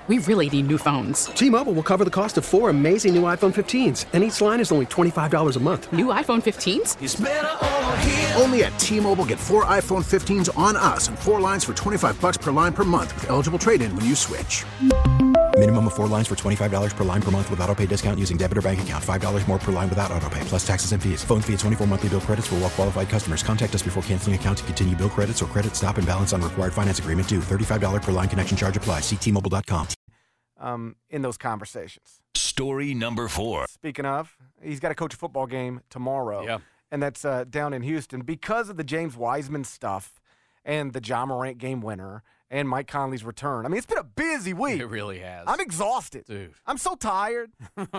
We really need new phones. T-Mobile will cover the cost of 4 amazing new iPhone 15s, and each line is only $25 a month. New iPhone 15s? It's better over here. Only at T-Mobile, get 4 iPhone 15s on us and 4 lines for $25 per line per month with eligible trade-in when you switch. Minimum of 4 lines for $25 per line per month with autopay discount using debit or bank account. $5 more per line without autopay, plus taxes and fees. Phone fee at 24 monthly bill credits for well-qualified customers. Contact us before canceling account to continue bill credits or credit stop and balance on required finance agreement due. $35 per line connection charge applies. See T-Mobile.com. In those conversations. Story number 4. Speaking of, he's got to coach a football game tomorrow. Yeah. And that's down in Houston. Because of the James Wiseman stuff and the Ja Morant game winner and Mike Conley's return. I mean, it's been a busy week. It really has. I'm exhausted. Dude. I'm so tired.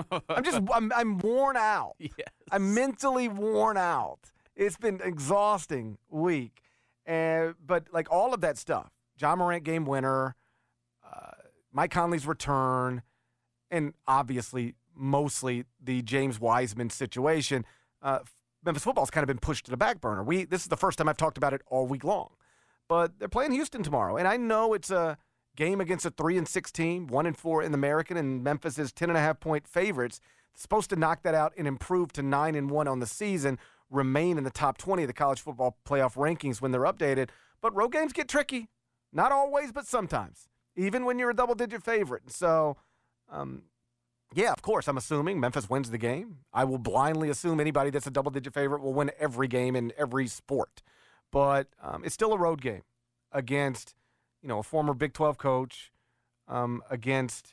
I'm worn out. Yes. I'm mentally worn out. It's been an exhausting week. But, like, all of that stuff, Ja Morant game winner, Mike Conley's return, and obviously mostly the James Wiseman situation, Memphis football's kind of been pushed to the back burner. This is the first time I've talked about it all week long. But they're playing Houston tomorrow, and I know it's a game against a 3-6 team, 1-4 in the American, and Memphis is 10.5-point favorites. It's supposed to knock that out and improve to 9-1 on the season, remain in the top 20 of the college football playoff rankings when they're updated. But road games get tricky. Not always, but sometimes, even when you're a double-digit favorite. So, yeah, of course, I'm assuming Memphis wins the game. I will blindly assume anybody that's a double-digit favorite will win every game in every sport. But it's still a road game against, a former Big 12 coach, against,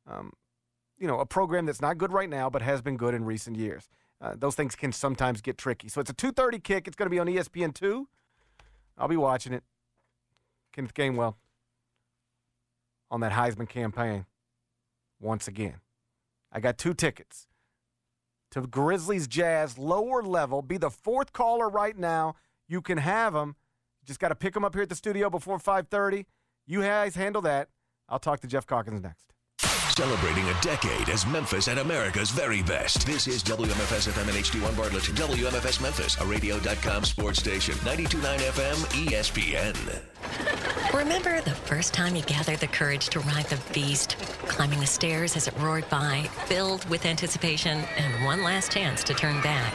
a program that's not good right now but has been good in recent years. Those things can sometimes get tricky. So it's a 2:30 kick. It's going to be on ESPN2. I'll be watching it. Kenneth Gainwell on that Heisman campaign once again. I got 2 tickets to Grizzlies Jazz, lower level. Be the 4th caller right now. You can have them. Just got to pick them up here at the studio before 5:30. You guys handle that. I'll talk to Jeff Calkins next. Celebrating a decade as Memphis at America's very best. This is WMFS FM and HD1 Bartlett. WMFS Memphis, a radio.com sports station. 92.9 FM ESPN. Remember the first time you gathered the courage to ride the beast, climbing the stairs as it roared by, filled with anticipation and one last chance to turn back?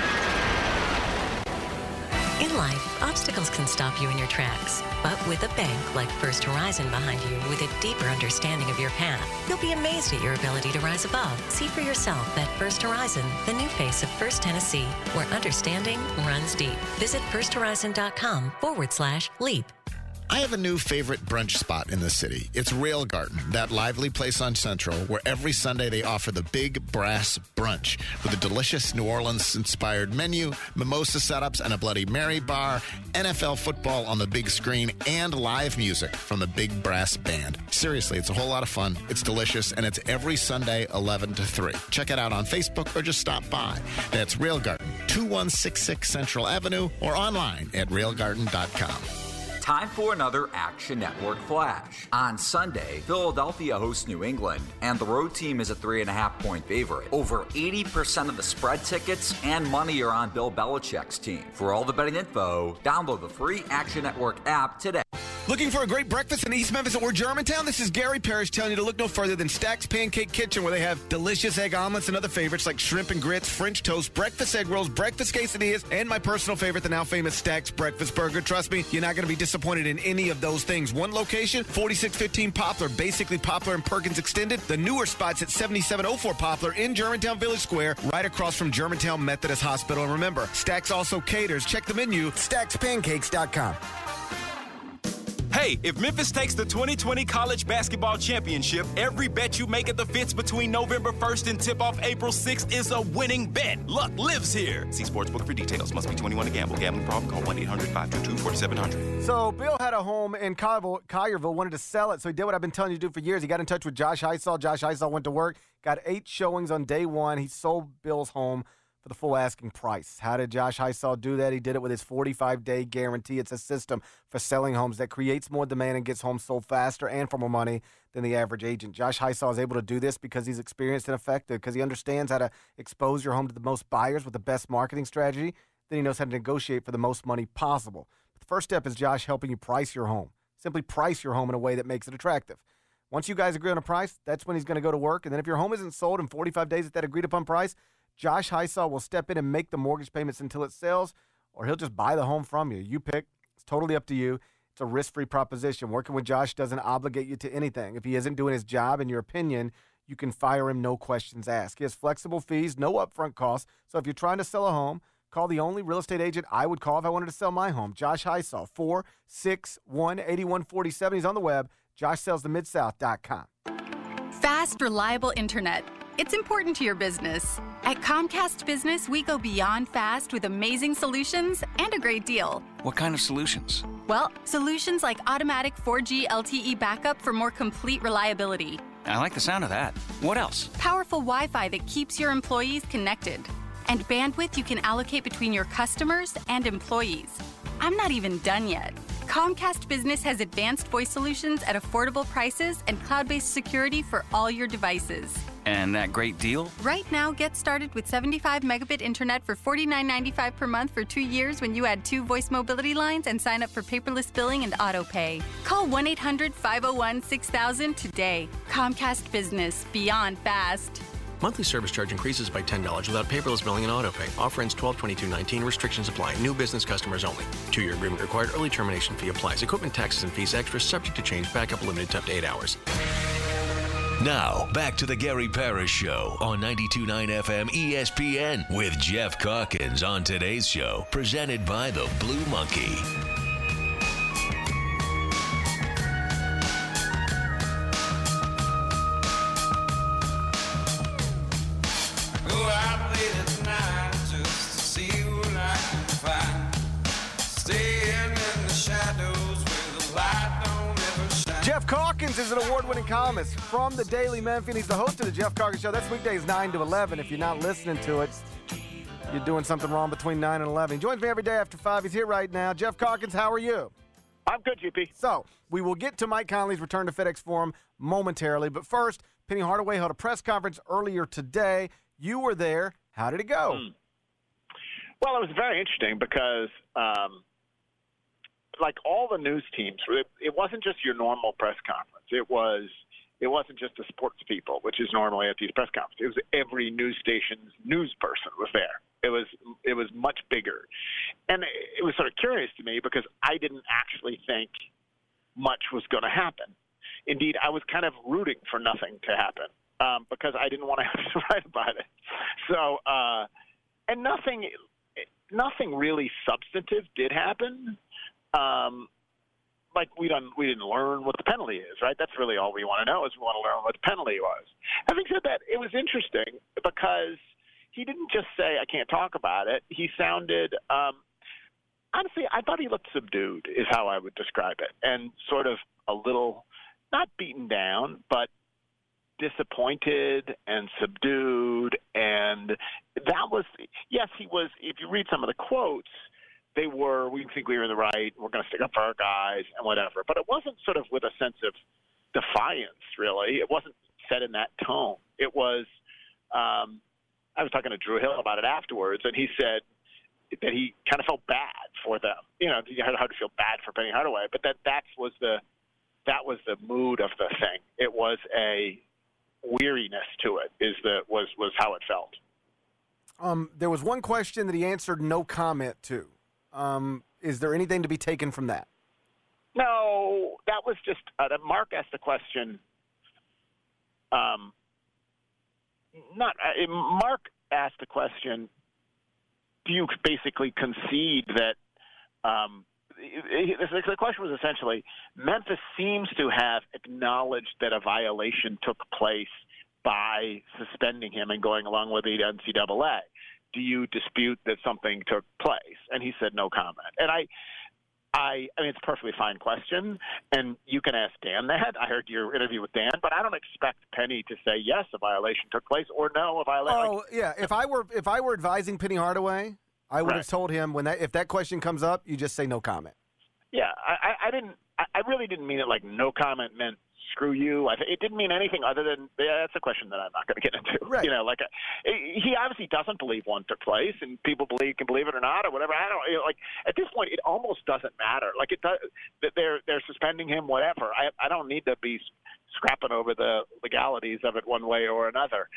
In life, obstacles can stop you in your tracks. But with a bank like First Horizon behind you with a deeper understanding of your path, you'll be amazed at your ability to rise above. See for yourself at First Horizon, the new face of First Tennessee, where understanding runs deep. Visit firsthorizon.com/leap. I have a new favorite brunch spot in the city. It's Rail Garden, that lively place on Central where every Sunday they offer the Big Brass Brunch with a delicious New Orleans-inspired menu, mimosa setups, and a Bloody Mary bar, NFL football on the big screen, and live music from the Big Brass Band. Seriously, it's a whole lot of fun. It's delicious, and it's every Sunday, 11 to 3. Check it out on Facebook or just stop by. That's Rail Garden, 2166 Central Avenue, or online at railgarden.com. Time for another Action Network Flash. On Sunday, Philadelphia hosts New England, and the road team is a 3.5-point favorite. Over 80% of the spread tickets and money are on Bill Belichick's team. For all the betting info, download the free Action Network app today. Looking for a great breakfast in East Memphis or Germantown? This is Gary Parrish telling you to look no further than Stack's Pancake Kitchen, where they have delicious egg omelets and other favorites like shrimp and grits, French toast, breakfast egg rolls, breakfast quesadillas, and my personal favorite, the now famous Stack's Breakfast Burger. Trust me, you're not going to be disappointed in any of those things. One location, 4615 Poplar, basically Poplar and Perkins Extended. The newer spots at 7704 Poplar in Germantown Village Square, right across from Germantown Methodist Hospital. And remember, Stack's also caters. Check the menu, stackspancakes.com. Hey, if Memphis takes the 2020 College Basketball Championship, every bet you make at the Fitz between November 1st and tip-off April 6th is a winning bet. Luck lives here. See Sportsbook for details. Must be 21 to gamble. Gambling problem? Call 1-800-522-4700. So Bill had a home in Collierville, wanted to sell it, so he did what I've been telling you to do for years. He got in touch with Josh Heisel. Josh Heisel went to work, got 8 showings on day 1. He sold Bill's home for the full asking price. How did Josh Heisel do that? He did it with his 45-day guarantee. It's a system for selling homes that creates more demand and gets homes sold faster and for more money than the average agent. Josh Heisel is able to do this because he's experienced and effective, because he understands how to expose your home to the most buyers with the best marketing strategy. Then he knows how to negotiate for the most money possible. But the first step is Josh helping you price your home. Simply price your home in a way that makes it attractive. Once you guys agree on a price, that's when he's going to go to work. And then if your home isn't sold in 45 days at that agreed-upon price, Josh Hysaw will step in and make the mortgage payments until it sells, or he'll just buy the home from you. You pick. It's totally up to you. It's a risk-free proposition. Working with Josh doesn't obligate you to anything. If he isn't doing his job, in your opinion, you can fire him, no questions asked. He has flexible fees, no upfront costs. So if you're trying to sell a home, call the only real estate agent I would call if I wanted to sell my home, Josh Hysaw, 461-8147. He's on the web, joshsellsthemidsouth.com. Fast, reliable internet. It's important to your business. At Comcast Business, we go beyond fast with amazing solutions and a great deal. What kind of solutions? Well, solutions like automatic 4G LTE backup for more complete reliability. I like the sound of that. What else? Powerful Wi-Fi that keeps your employees connected. And bandwidth you can allocate between your customers and employees. I'm not even done yet. Comcast Business has advanced voice solutions at affordable prices and cloud-based security for all your devices. And that great deal? Right now, get started with 75 megabit internet for $49.95 per month for 2 years when you add 2 voice mobility lines and sign up for paperless billing and auto pay. Call 1-800-501-6000 today. Comcast Business. Beyond fast. Monthly service charge increases by $10 without paperless billing and auto pay. Offer ends 12/22/19. Restrictions apply. New business customers only. 2-year agreement required. Early termination fee applies. Equipment taxes and fees extra. Subject to change. Backup limited to up to 8 hours. Now, back to the Gary Parrish Show on 92.9 FM ESPN with Jeff Calkins on today's show, presented by the Blue Monkey. Go out late at night just to see what I can find. Staying in the shadows where the light don't ever shine. Jeff Calkins is an award-winning columnist from the Daily Memphian. He's the host of the Jeff Calkins Show. That's weekdays 9 to 11. If you're not listening to it, you're doing something wrong between 9 and 11. He joins me every day after 5. He's here right now. Jeff Calkins, how are you? I'm good, GP. So, we will get to Mike Conley's return to FedEx Forum momentarily. But first, Penny Hardaway held a press conference earlier today. You were there. How did it go? Well, it was very interesting because, like all the news teams, it wasn't just your normal press conference. It wasn't just the sports people, which is normally at these press conferences. It was every news station's news person was there. It was much bigger, and it was sort of curious to me because I didn't actually think much was going to happen. Indeed, I was kind of rooting for nothing to happen because I didn't want to have to write about it. So, and nothing really substantive did happen. Like we didn't learn what the penalty is, right? That's really all we want to know is we want to learn what the penalty was. Having said that, it was interesting because he didn't just say, I can't talk about it. He sounded, honestly, I thought he looked subdued is how I would describe it. And sort of a little, not beaten down, but disappointed and subdued. And that was, yes, he was, if you read some of the quotes, we think we were in the right, we're going to stick up for our guys and whatever. But it wasn't sort of with a sense of defiance, really. It wasn't said in that tone. It was, I was talking to Drew Hill about it afterwards, and he said that he kind of felt bad for them. You know, he had to feel bad for Penny Hardaway, but that was the mood of the thing. It was a weariness to it, was how it felt. There was one question that he answered no comment to. Is there anything to be taken from that? No, that was just Mark asked the question. Mark asked the question. Do you basically concede that? The question was essentially, Memphis seems to have acknowledged that a violation took place by suspending him and going along with the NCAA. Do you dispute that something took place? And he said no comment. And I mean, it's a perfectly fine question, and you can ask Dan that. I heard your interview with Dan, but I don't expect Penny to say yes, a violation took place, or no, a violation. Oh, yeah. If I were advising Penny Hardaway, I would have told him if that question comes up, you just say no comment. Yeah, I really didn't mean it like no comment meant screw you. It didn't mean anything other than that's a question that I'm not going to get into. Right. You know, like he obviously doesn't believe one took place, and people can believe it or not or whatever. I don't like at this point it almost doesn't matter. Like it does that they're suspending him, whatever. I don't need to be scrapping over the legalities of it one way or another.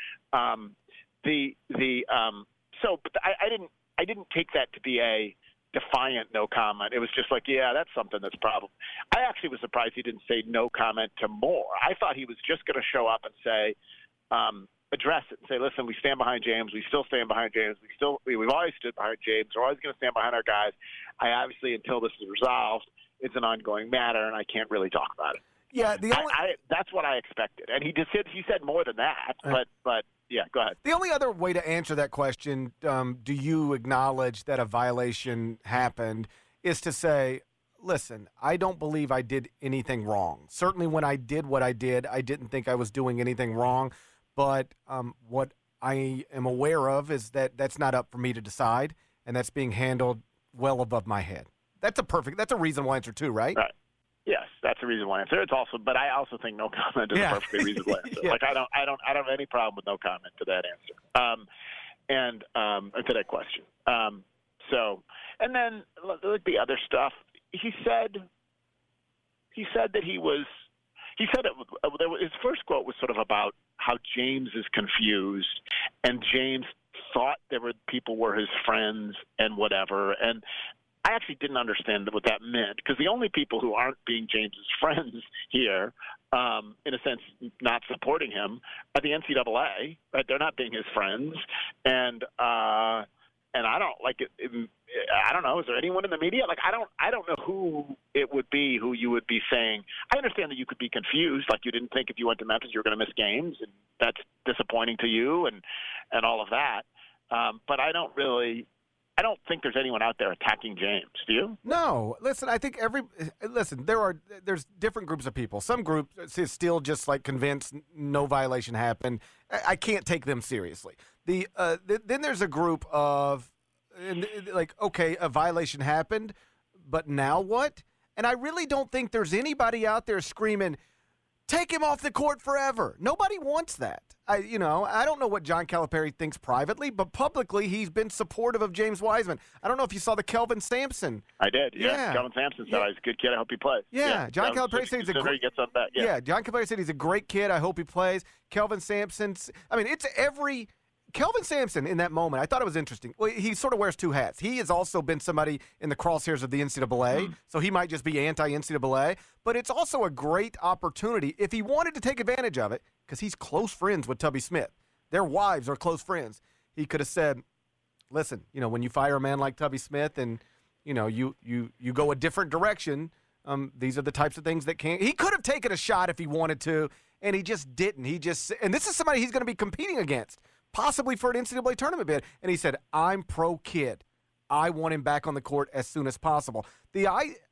But I didn't take that to be a defiant no comment. It was just like, yeah, that's something that's problem. I actually was surprised he didn't say no comment to more. I thought he was just going to show up and say, address it and say, listen, we stand behind James. We still stand behind James. We've always stood behind James. We're always going to stand behind our guys. I obviously, until this is resolved, it's an ongoing matter, and I can't really talk about it. Yeah, that's what I expected, and he said more than that. But yeah, go ahead. The only other way to answer that question, do you acknowledge that a violation happened, is to say, listen, I don't believe I did anything wrong. Certainly, when I did what I did, I didn't think I was doing anything wrong. But what I am aware of is that that's not up for me to decide, and that's being handled well above my head. That's a reasonable answer too, right? Right. Yes, that's a reasonable answer. But I also think no comment is a perfectly reasonable answer. Yeah. Like I don't have any problem with no comment to that answer. And to that question. And then like the other stuff, he said that his first quote was sort of about how James is confused, and James thought people were his friends and whatever. And I actually didn't understand what that meant, because the only people who aren't being James's friends here, in a sense, not supporting him, are the NCAA. Right? They're not being his friends, and I don't like it. I don't know. Is there anyone in the media? Like, I don't know who it would be who you would be saying. I understand that you could be confused, like you didn't think if you went to Memphis you were going to miss games, and that's disappointing to you, and all of that. But I don't think there's anyone out there attacking James. Do you? No. Listen, I think there's different groups of people. Some groups is still just like convinced no violation happened. I can't take them seriously. Then there's a group of like, okay, a violation happened, but now what? And I really don't think there's anybody out there screaming, take him off the court forever. Nobody wants that. I don't know what John Calipari thinks privately, but publicly he's been supportive of James Wiseman. I don't know if you saw the Kelvin Sampson. I did. Yeah. Kelvin Sampson said he's a good kid. I hope he plays. Yeah. John Calipari said he's a great. Gets on back. Yeah. John Calipari said he's a great kid. I hope he plays. Kelvin Sampson. I mean, it's every. Kelvin Sampson in that moment, I thought it was interesting. Well, he sort of wears two hats. He has also been somebody in the crosshairs of the NCAA, so he might just be anti-NCAA. But it's also a great opportunity if he wanted to take advantage of it, because he's close friends with Tubby Smith. Their wives are close friends. He could have said, listen, when you fire a man like Tubby Smith and, you go a different direction, these are the types of things that can't. He could have taken a shot if he wanted to, and he just didn't. And this is somebody he's going to be competing against, possibly for an NCAA tournament bid. And he said, I'm pro-kid. I want him back on the court as soon as possible. The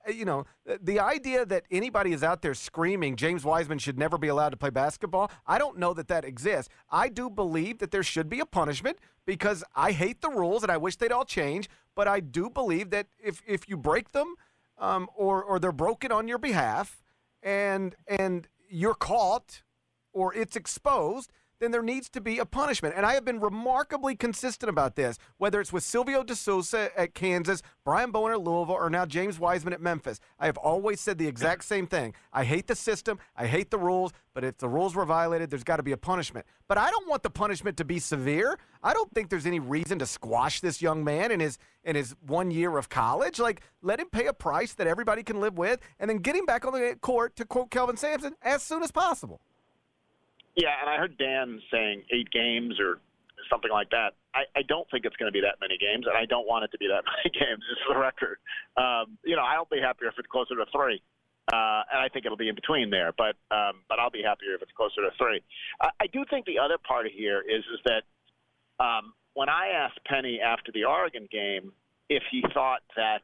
idea that anybody is out there screaming James Wiseman should never be allowed to play basketball, I don't know that exists. I do believe that there should be a punishment, because I hate the rules and I wish they'd all change, but I do believe that if you break them or they're broken on your behalf and you're caught or it's exposed, then there needs to be a punishment. And I have been remarkably consistent about this, whether it's with Silvio De Sousa at Kansas, Brian Bowen at Louisville, or now James Wiseman at Memphis. I have always said the exact same thing. I hate the system. I hate the rules. But if the rules were violated, there's got to be a punishment. But I don't want the punishment to be severe. I don't think there's any reason to squash this young man in his 1 year of college. Like, let him pay a price that everybody can live with, and then get him back on the court, to quote Kelvin Sampson, as soon as possible. Yeah, and I heard Dan saying 8 games or something like that. I don't think it's going to be that many games, and I don't want it to be that many games, just for the record. I'll be happier if it's closer to 3. And I think it'll be in between there, but I'll be happier if it's closer to 3. I do think the other part of here is that when I asked Penny after the Oregon game if he thought that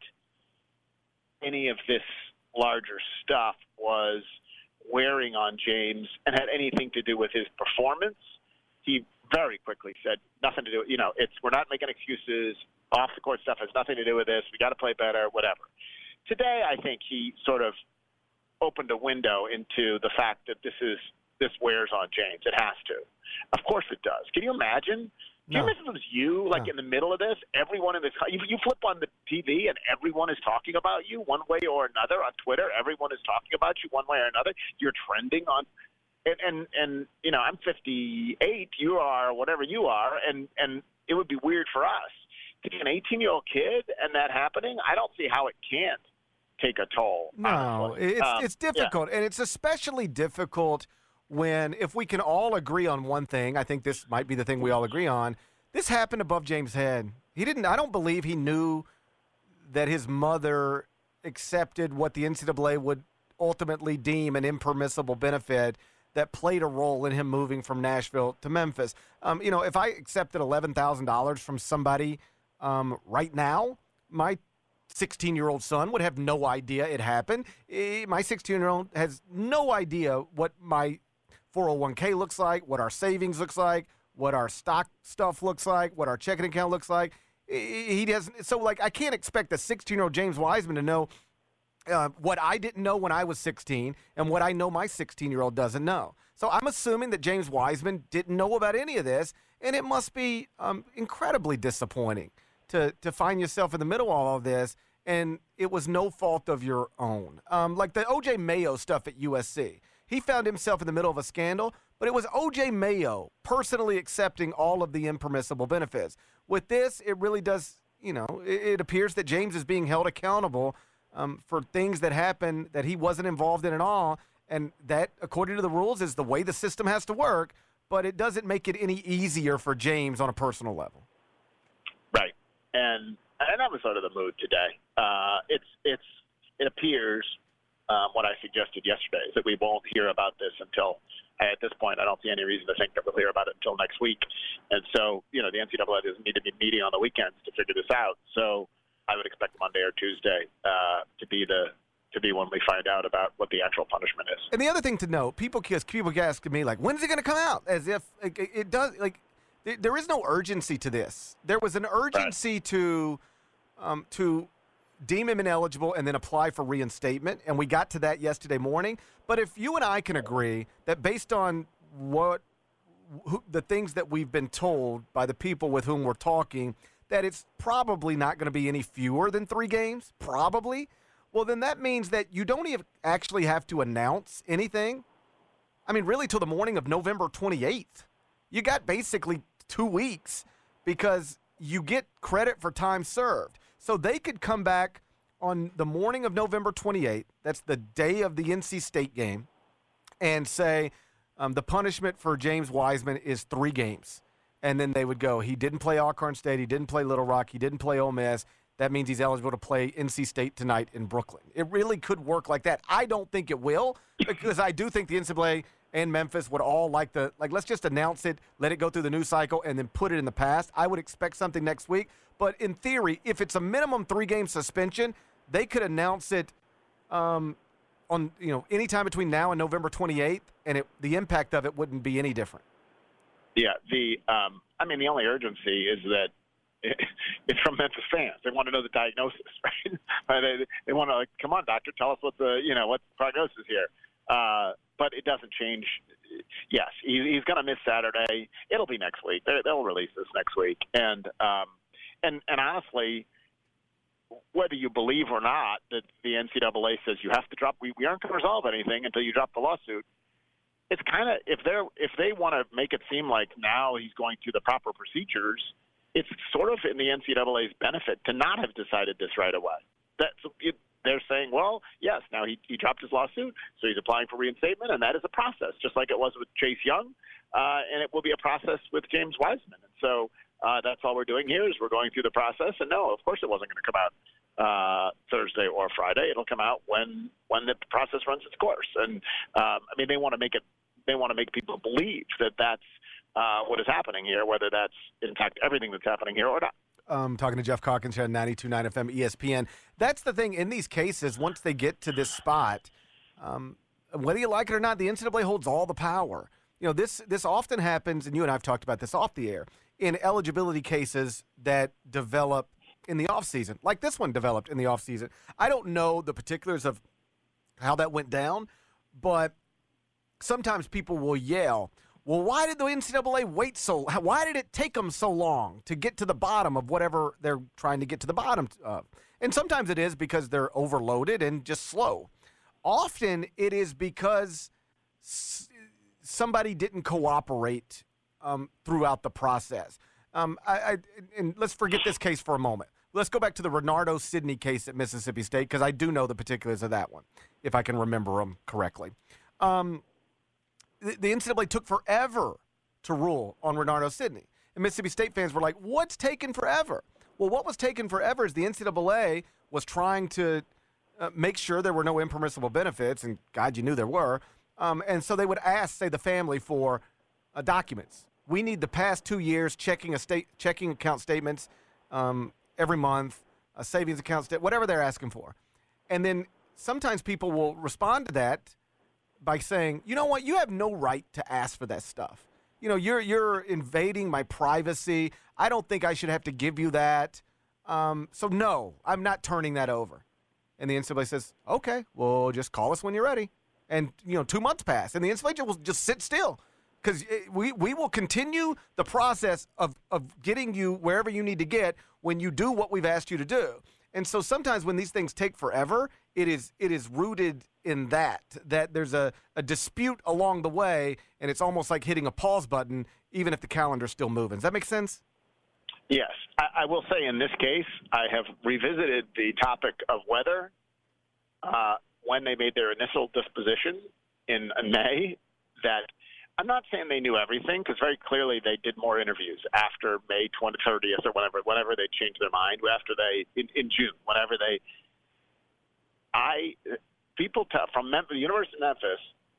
any of this larger stuff was wearing on James and had anything to do with his performance, he very quickly said nothing to do. We're not making excuses. Off the court stuff has nothing to do with this. We got to play better. Whatever. Today, I think he sort of opened a window into the fact that this wears on James. It has to. Of course, it does. Can you imagine? Do you imagine if it was you, in the middle of this? Everyone in this, you flip on the TV and everyone is talking about you one way or another on Twitter. Everyone is talking about you one way or another. You're trending on and you know, I'm 58, you are whatever you are, and it would be weird for us to be an 18-year-old kid and that happening. I don't see how it can't take a toll. No, honestly. it's difficult, and it's especially difficult when, if we can all agree on one thing, I think this might be the thing we all agree on. This happened above James' head. I don't believe he knew that his mother accepted what the NCAA would ultimately deem an impermissible benefit that played a role in him moving from Nashville to Memphis. You know, if I accepted $11,000 from somebody right now, my 16-year-old son would have no idea it happened. My 16-year-old has no idea what my 401k looks like, what our savings looks like, what our stock stuff looks like, what our checking account looks like. He doesn't. So, like, I can't expect a 16-year-old James Wiseman to know what I didn't know when I was 16 and what I know my 16-year-old doesn't know. So I'm assuming that James Wiseman didn't know about any of this, and it must be incredibly disappointing to find yourself in the middle of all of this, and it was no fault of your own. Like the O.J. Mayo stuff at USC. He found himself in the middle of a scandal, but it was O.J. Mayo personally accepting all of the impermissible benefits. With this, it really does, you know, it appears that James is being held accountable for things that happen that he wasn't involved in at all, and that, according to the rules, is the way the system has to work, but it doesn't make it any easier for James on a personal level. Right. And that was sort of the mood today. It appears what I suggested yesterday is that we won't hear about this until, at this point, I don't see any reason to think that we'll hear about it until next week. And so, you know, the NCAA doesn't need to be meeting on the weekends to figure this out. So I would expect Monday or Tuesday to be when we find out about what the actual punishment is. And the other thing to note, people ask me, like, when's it going to come out? As if it does, like, there is no urgency to this. There was an urgency to deem him ineligible and then apply for reinstatement, and we got to that yesterday morning. But if you and I can agree that based on the things that we've been told by the people with whom we're talking, that it's probably not going to be any fewer than 3 games, probably, well, then that means that you don't even actually have to announce anything. I mean, really, till the morning of November 28th. You got basically 2 weeks because you get credit for time served. So they could come back on the morning of November 28th, that's the day of the NC State game, and say the punishment for James Wiseman is 3 games. And then they would go, he didn't play Alcorn State, he didn't play Little Rock, he didn't play Ole Miss. That means he's eligible to play NC State tonight in Brooklyn. It really could work like that. I don't think it will, because I do think the NCAA and Memphis would all let's just announce it, let it go through the news cycle, and then put it in the past. I would expect something next week. But in theory, if it's a minimum 3-game suspension, they could announce it on any time between now and November 28th, and the impact of it wouldn't be any different. Yeah, the only urgency is that it's from Memphis fans. They want to know the diagnosis, right? They want to, come on, doctor, tell us what the prognosis here. But it doesn't change. Yes, he's going to miss Saturday. It'll be next week. They'll release this next week. And honestly, whether you believe or not that the NCAA says you have to drop, we aren't going to resolve anything until you drop the lawsuit. It's kind of, if they want to make it seem like now he's going through the proper procedures, it's sort of in the NCAA's benefit to not have decided this right away. They're saying, well, yes, now he dropped his lawsuit, so he's applying for reinstatement, and that is a process, just like it was with Chase Young, and it will be a process with James Wiseman. And so that's all we're doing here is we're going through the process. And no, of course it wasn't going to come out Thursday or Friday. It'll come out when the process runs its course. And they want to make people believe that that's what is happening here, whether that's in fact everything that's happening here or not. Talking to Jeff Calkins here on 92.9 FM ESPN. That's the thing. In these cases, once they get to this spot, whether you like it or not, the NCAA holds all the power. You know, this often happens, and you and I have talked about this off the air, in eligibility cases that develop in the offseason, like this one developed in the offseason. I don't know the particulars of how that went down, but sometimes people will yell, well, why did the NCAA wait why did it take them so long to get to the bottom of whatever they're trying to get to the bottom of? And sometimes it is because they're overloaded and just slow. Often it is because somebody didn't cooperate throughout the process. And let's forget this case for a moment. Let's go back to the Renardo Sidney case at Mississippi State, because I do know the particulars of that one, if I can remember them correctly. The NCAA took forever to rule on Renardo Sidney. And Mississippi State fans were like, what's taking forever? Well, what was taking forever is the NCAA was trying to make sure there were no impermissible benefits, and God, you knew there were. And so they would ask, say, the family for documents. We need the past 2 years checking account statements every month, a savings account statement, whatever they're asking for. And then sometimes people will respond to that by saying, you know what, you have no right to ask for that stuff. You know, you're invading my privacy. I don't think I should have to give you that. So no, I'm not turning that over. And the NCAA says, okay, well, just call us when you're ready. And, 2 months pass, and the NCAA will just sit still, because we will continue the process of getting you wherever you need to get when you do what we've asked you to do. And so sometimes when these things take forever, it is rooted in that there's a dispute along the way, and it's almost like hitting a pause button, even if the calendar's still moving. Does that make sense? Yes. I will say in this case, I have revisited the topic of whether when they made their initial disposition in May, that I'm not saying they knew everything, because very clearly they did more interviews after May 30th or whenever they changed their mind, in June, people from the University of Memphis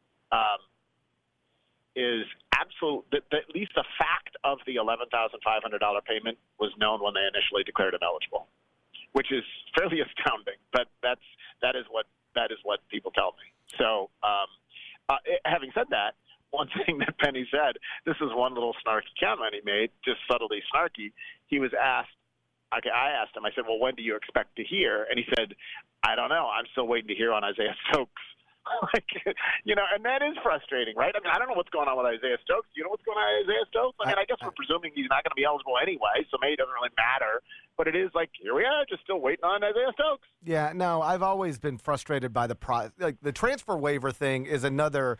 is absolute. At least the fact of the $11,500 payment was known when they initially declared him eligible, which is fairly astounding. But that is what people tell me. So, having said that, one thing that Penny said, this is one little snarky comment he made, just subtly snarky. He was asked, I asked him, I said, well, when do you expect to hear? And he said, I don't know. I'm still waiting to hear on Isaiah Stokes. And that is frustrating, right? I mean, I don't know what's going on with Isaiah Stokes. Do you know what's going on with Isaiah Stokes? I mean, I guess we're presuming he's not going to be eligible anyway, so maybe it doesn't really matter. But it is like, here we are, just still waiting on Isaiah Stokes. Yeah, no, I've always been frustrated by the transfer waiver thing is another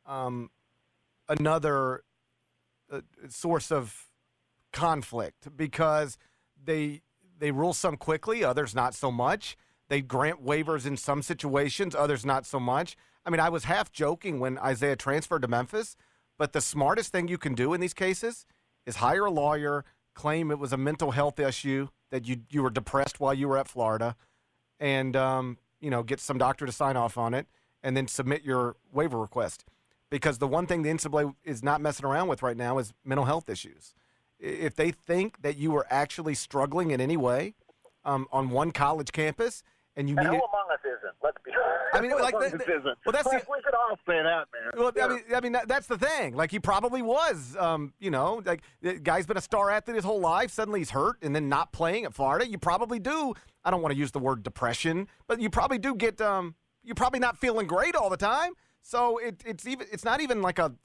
source of conflict, because they rule some quickly, others not so much. They grant waivers in some situations, others not so much. I mean, I was half joking when Isaiah transferred to Memphis, but the smartest thing you can do in these cases is hire a lawyer, claim it was a mental health issue, that you were depressed while you were at Florida, and get some doctor to sign off on it, and then submit your waiver request. Because the one thing the NCAA is not messing around with right now is mental health issues. If they think that you were actually struggling in any way on one college campus, and you need who among us isn't? Let's be honest. I mean, like, well, that's we could all say that, man. Well, yeah. I mean, that's the thing. Like, he probably was. Like, the guy's been a star athlete his whole life. Suddenly he's hurt, and then not playing at Florida. You probably do. I don't want to use the word depression, but you probably do get. You're probably not feeling great all the time. So it's not even like a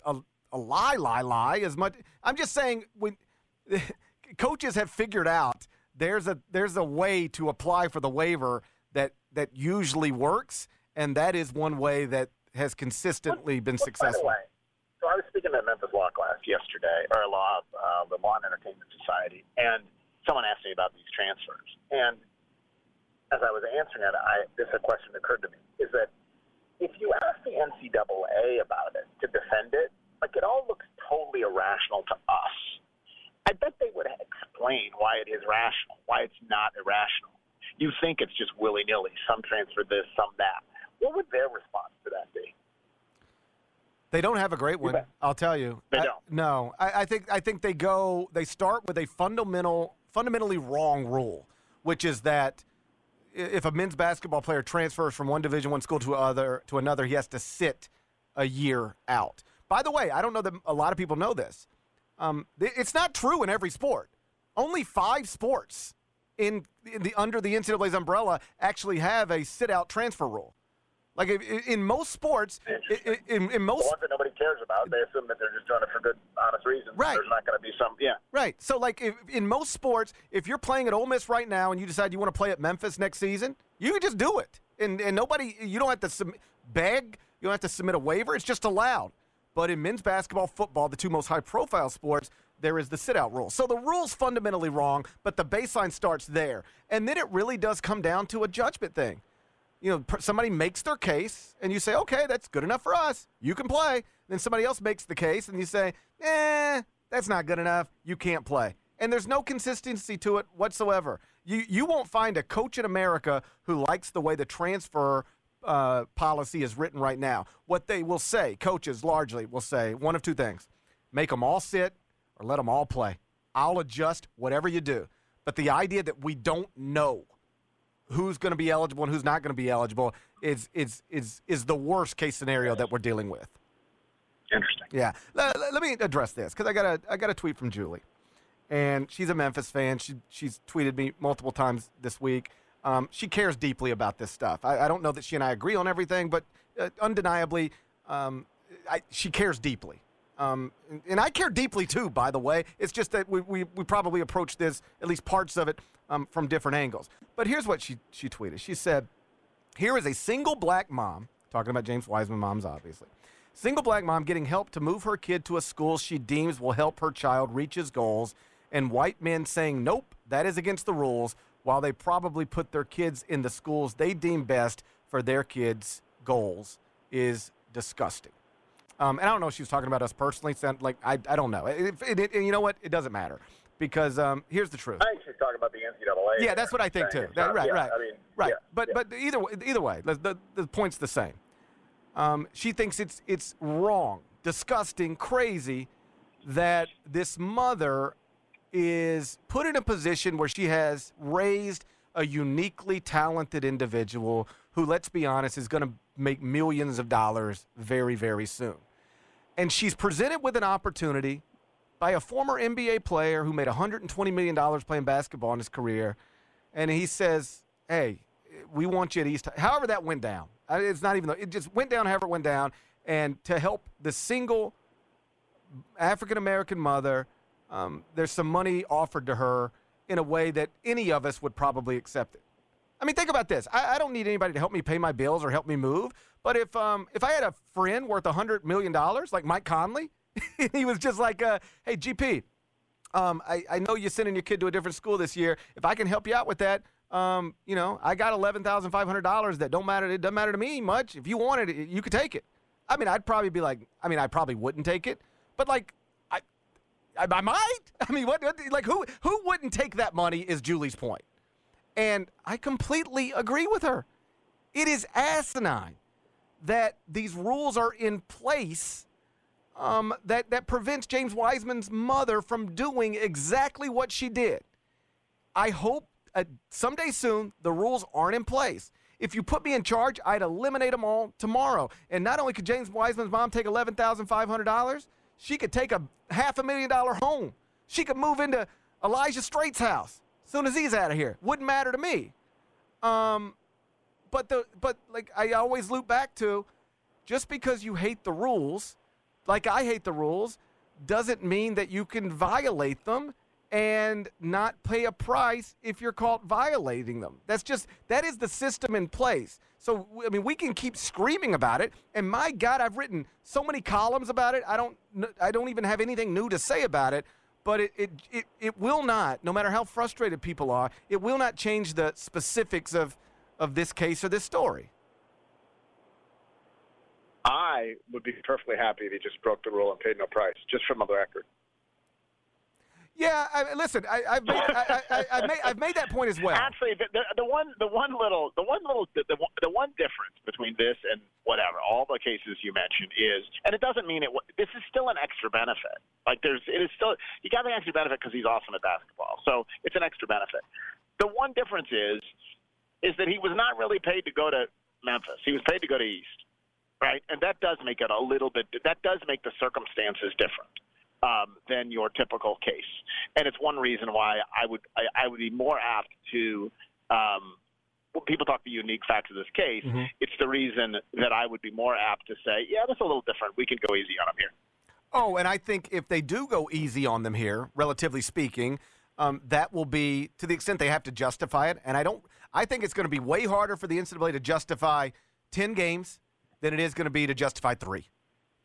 lie as much. I'm just saying, when coaches have figured out there's a way to apply for the waiver that usually works, and that is one way that has consistently been successful. By the way, so I was speaking at Memphis Law class yesterday, or the Law and Entertainment Society, and someone asked me about these transfers. And as I was answering it, a question occurred to me, is that if you ask the NCAA about it to defend it, like, it all looks totally irrational to us. I bet they would explain why it is rational, why it's not irrational. You think it's just willy-nilly, some transfer this, some that. What would their response to that be? They don't have a great one, I'll tell you. They don't. No, I think they start with a fundamentally wrong rule, which is that if a men's basketball player transfers from one Division I school to another, he has to sit a year out. By the way, I don't know that a lot of people know this. It's not true in every sport. Only 5 sports under the NCAA's umbrella actually have a sit-out transfer rule. Like, in most sports, in most the ones that nobody cares about, they assume that they're just doing it for good, honest reasons. Right. There's not going to be some, Right. So, like, in most sports, if you're playing at Ole Miss right now and you decide you want to play at Memphis next season, you can just do it. And nobody, you don't have to beg, you don't have to submit a waiver. It's just allowed. But in men's basketball, football, the two most high-profile sports, there is the sit-out rule. So the rule's fundamentally wrong, but the baseline starts there. And then it really does come down to a judgment thing. You know, somebody makes their case, and you say, okay, that's good enough for us. You can play. Then somebody else makes the case, and you say, that's not good enough. You can't play. And there's no consistency to it whatsoever. You won't find a coach in America who likes the way the transfer policy is written right now. What they will say, coaches largely will say, one of two things. Make them all sit or let them all play. I'll adjust whatever you do. But the idea that we don't know who's going to be eligible and who's not going to be eligible is the worst case scenario that we're dealing with. Interesting. Yeah. Let me address this because I got a tweet from Julie, and she's a Memphis fan. She's tweeted me multiple times this week. She cares deeply about this stuff. I don't know that she and I agree on everything, but undeniably, she cares deeply. And I care deeply too, by the way. It's just that we probably approach this, at least parts of it, from different angles. But here's what she tweeted. She said, here is a single black mom, talking about James Wiseman moms, obviously, single black mom getting help to move her kid to a school she deems will help her child reach his goals, and white men saying, nope, that is against the rules, while they probably put their kids in the schools they deem best for their kids' goals, is disgusting. And I don't know if she was talking about us personally. I don't know. And you know what? It doesn't matter because here's the truth. I think she's talking about the NCAA. Yeah, that's what I think too. Right. I mean, right. Yeah, but either way, the point's the same. She thinks it's wrong, disgusting, crazy that this mother is put in a position where she has raised a uniquely talented individual who, let's be honest, is going to make millions of dollars very, very soon. And she's presented with an opportunity by a former NBA player who made $120 million playing basketball in his career. And he says, hey, we want you at East. However that went down. It's not even, it just went down however it went down. And to help the single African-American mother, there's some money offered to her in a way that any of us would probably accept it. I mean, think about this. I don't need anybody to help me pay my bills or help me move. But if I had a friend worth $100 million, like Mike Conley, he was just like, hey, GP, I know you're sending your kid to a different school this year. If I can help you out with that, I got $11,500 that don't matter. It doesn't matter to me much. If you wanted it, you could take it. I mean, I'd probably be like, I probably wouldn't take it. But, like, I might. I mean, who wouldn't take that money is Julie's point. And I completely agree with her. It is asinine that these rules are in place that prevents James Wiseman's mother from doing exactly what she did. I hope someday soon the rules aren't in place. If you put me in charge, I'd eliminate them all tomorrow. And not only could James Wiseman's mom take $11,500, she could take a $500,000 home. She could move into Elijah Straight's house as soon as he's out of here. Wouldn't matter to me. But I always loop back to, just because you hate the rules, like I hate the rules, doesn't mean that you can violate them and not pay a price if you're caught violating them. That is the system in place. So, I mean, we can keep screaming about it, and my God, I've written so many columns about it. I don't even have anything new to say about it, but it will not, no matter how frustrated people are, it will not change the specifics of this case or this story. I would be perfectly happy if he just broke the rule and paid no price, just from the record. Yeah, listen, I've made that point as well. Actually, the one difference between this and whatever all the cases you mentioned is, and it doesn't mean this is still an extra benefit. Like it is still, you got an extra benefit because he's awesome at basketball, so it's an extra benefit. The one difference is that he was not really paid to go to Memphis. He was paid to go to East, right? And that does make it a little bit. That does make the circumstances different than your typical case, and it's one reason why I would be more apt to. When people talk the unique facts of this case, mm-hmm. It's the reason that I would be more apt to say, yeah, that's a little different. We can go easy on him here. Oh, and I think if they do go easy on them here, relatively speaking, that will be to the extent they have to justify it. And I think it's going to be way harder for the NCAA to justify 10 games than it is going to be to justify 3.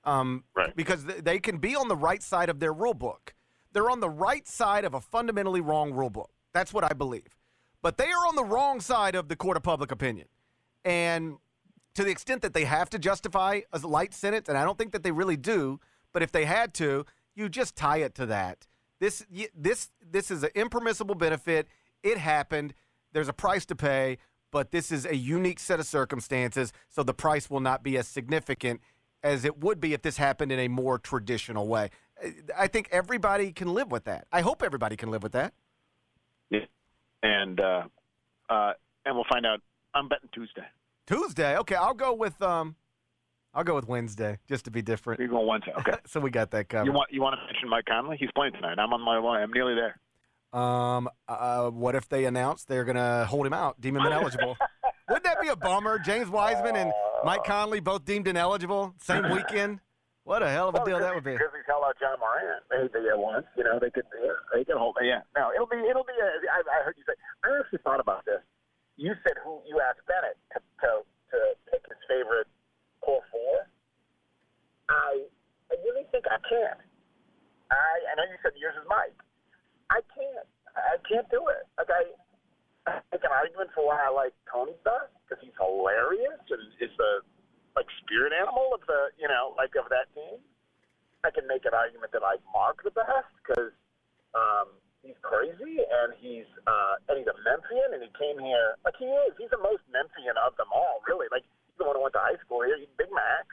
Right. Because they can be on the right side of their rule book. They're on the right side of a fundamentally wrong rule book. That's what I believe. But they are on the wrong side of the court of public opinion. And to the extent that they have to justify a light sentence, and I don't think that they really do, but if they had to, you just tie it to that. This is an impermissible benefit. It happened. There's a price to pay, but this is a unique set of circumstances, so the price will not be as significant as it would be if this happened in a more traditional way. I think everybody can live with that. I hope everybody can live with that. Yeah. And we'll find out. I'm betting Tuesday. Tuesday? Okay, I'll go with Wednesday just to be different. You're going Wednesday. Okay. So we got that covered. You want to mention Mike Conley? He's playing tonight. I'm on my way. I'm nearly there. What if they announce they're going to hold him out, deem him ineligible? Wouldn't that be a bummer? James Wiseman and Mike Conley both deemed ineligible same weekend. What a hell of a deal that would be. Grizzlies held out John Morant. Maybe once, they could hold. Yeah. No, it'll be. I heard you say. I actually thought about this. You said you asked Bennett to pick his favorite core four. I really think I can't. I know you said yours is Mike. I can't do it. Like I make an argument for why I like Tony best because he's hilarious and is the spirit animal of the of that team. I can make an argument that I like Mark the best because he's crazy and he's a Memphian and he came here like he is. He's the most Memphian of them all, really. Like he's the one who went to high school here. He's Big Max,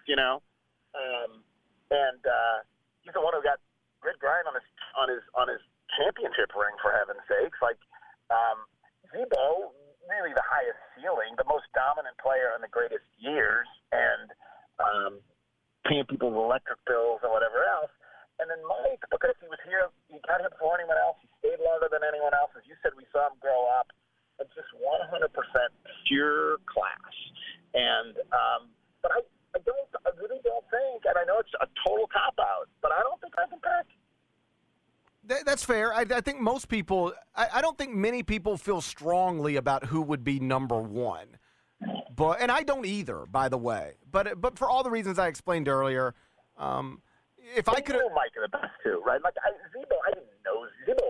and he's the one who got Grid Grind on his championship ring, for heaven's sakes. Like Zebo, really the highest ceiling, the most dominant player in the greatest years, and paying people's electric bills and whatever else. And then Mike, because he was here, he got here before anyone else. He stayed longer than anyone else. As you said, we saw him grow up. It's just 100% pure class. And but I really don't think, and I know it's a total cop-out, but I don't think I can pick. That's fair. I think most people – I don't think many people feel strongly about who would be number one. And I don't either, by the way. But for all the reasons I explained earlier, if I could – Mike the best, too, right? Like, Zebo, I didn't know. Zebo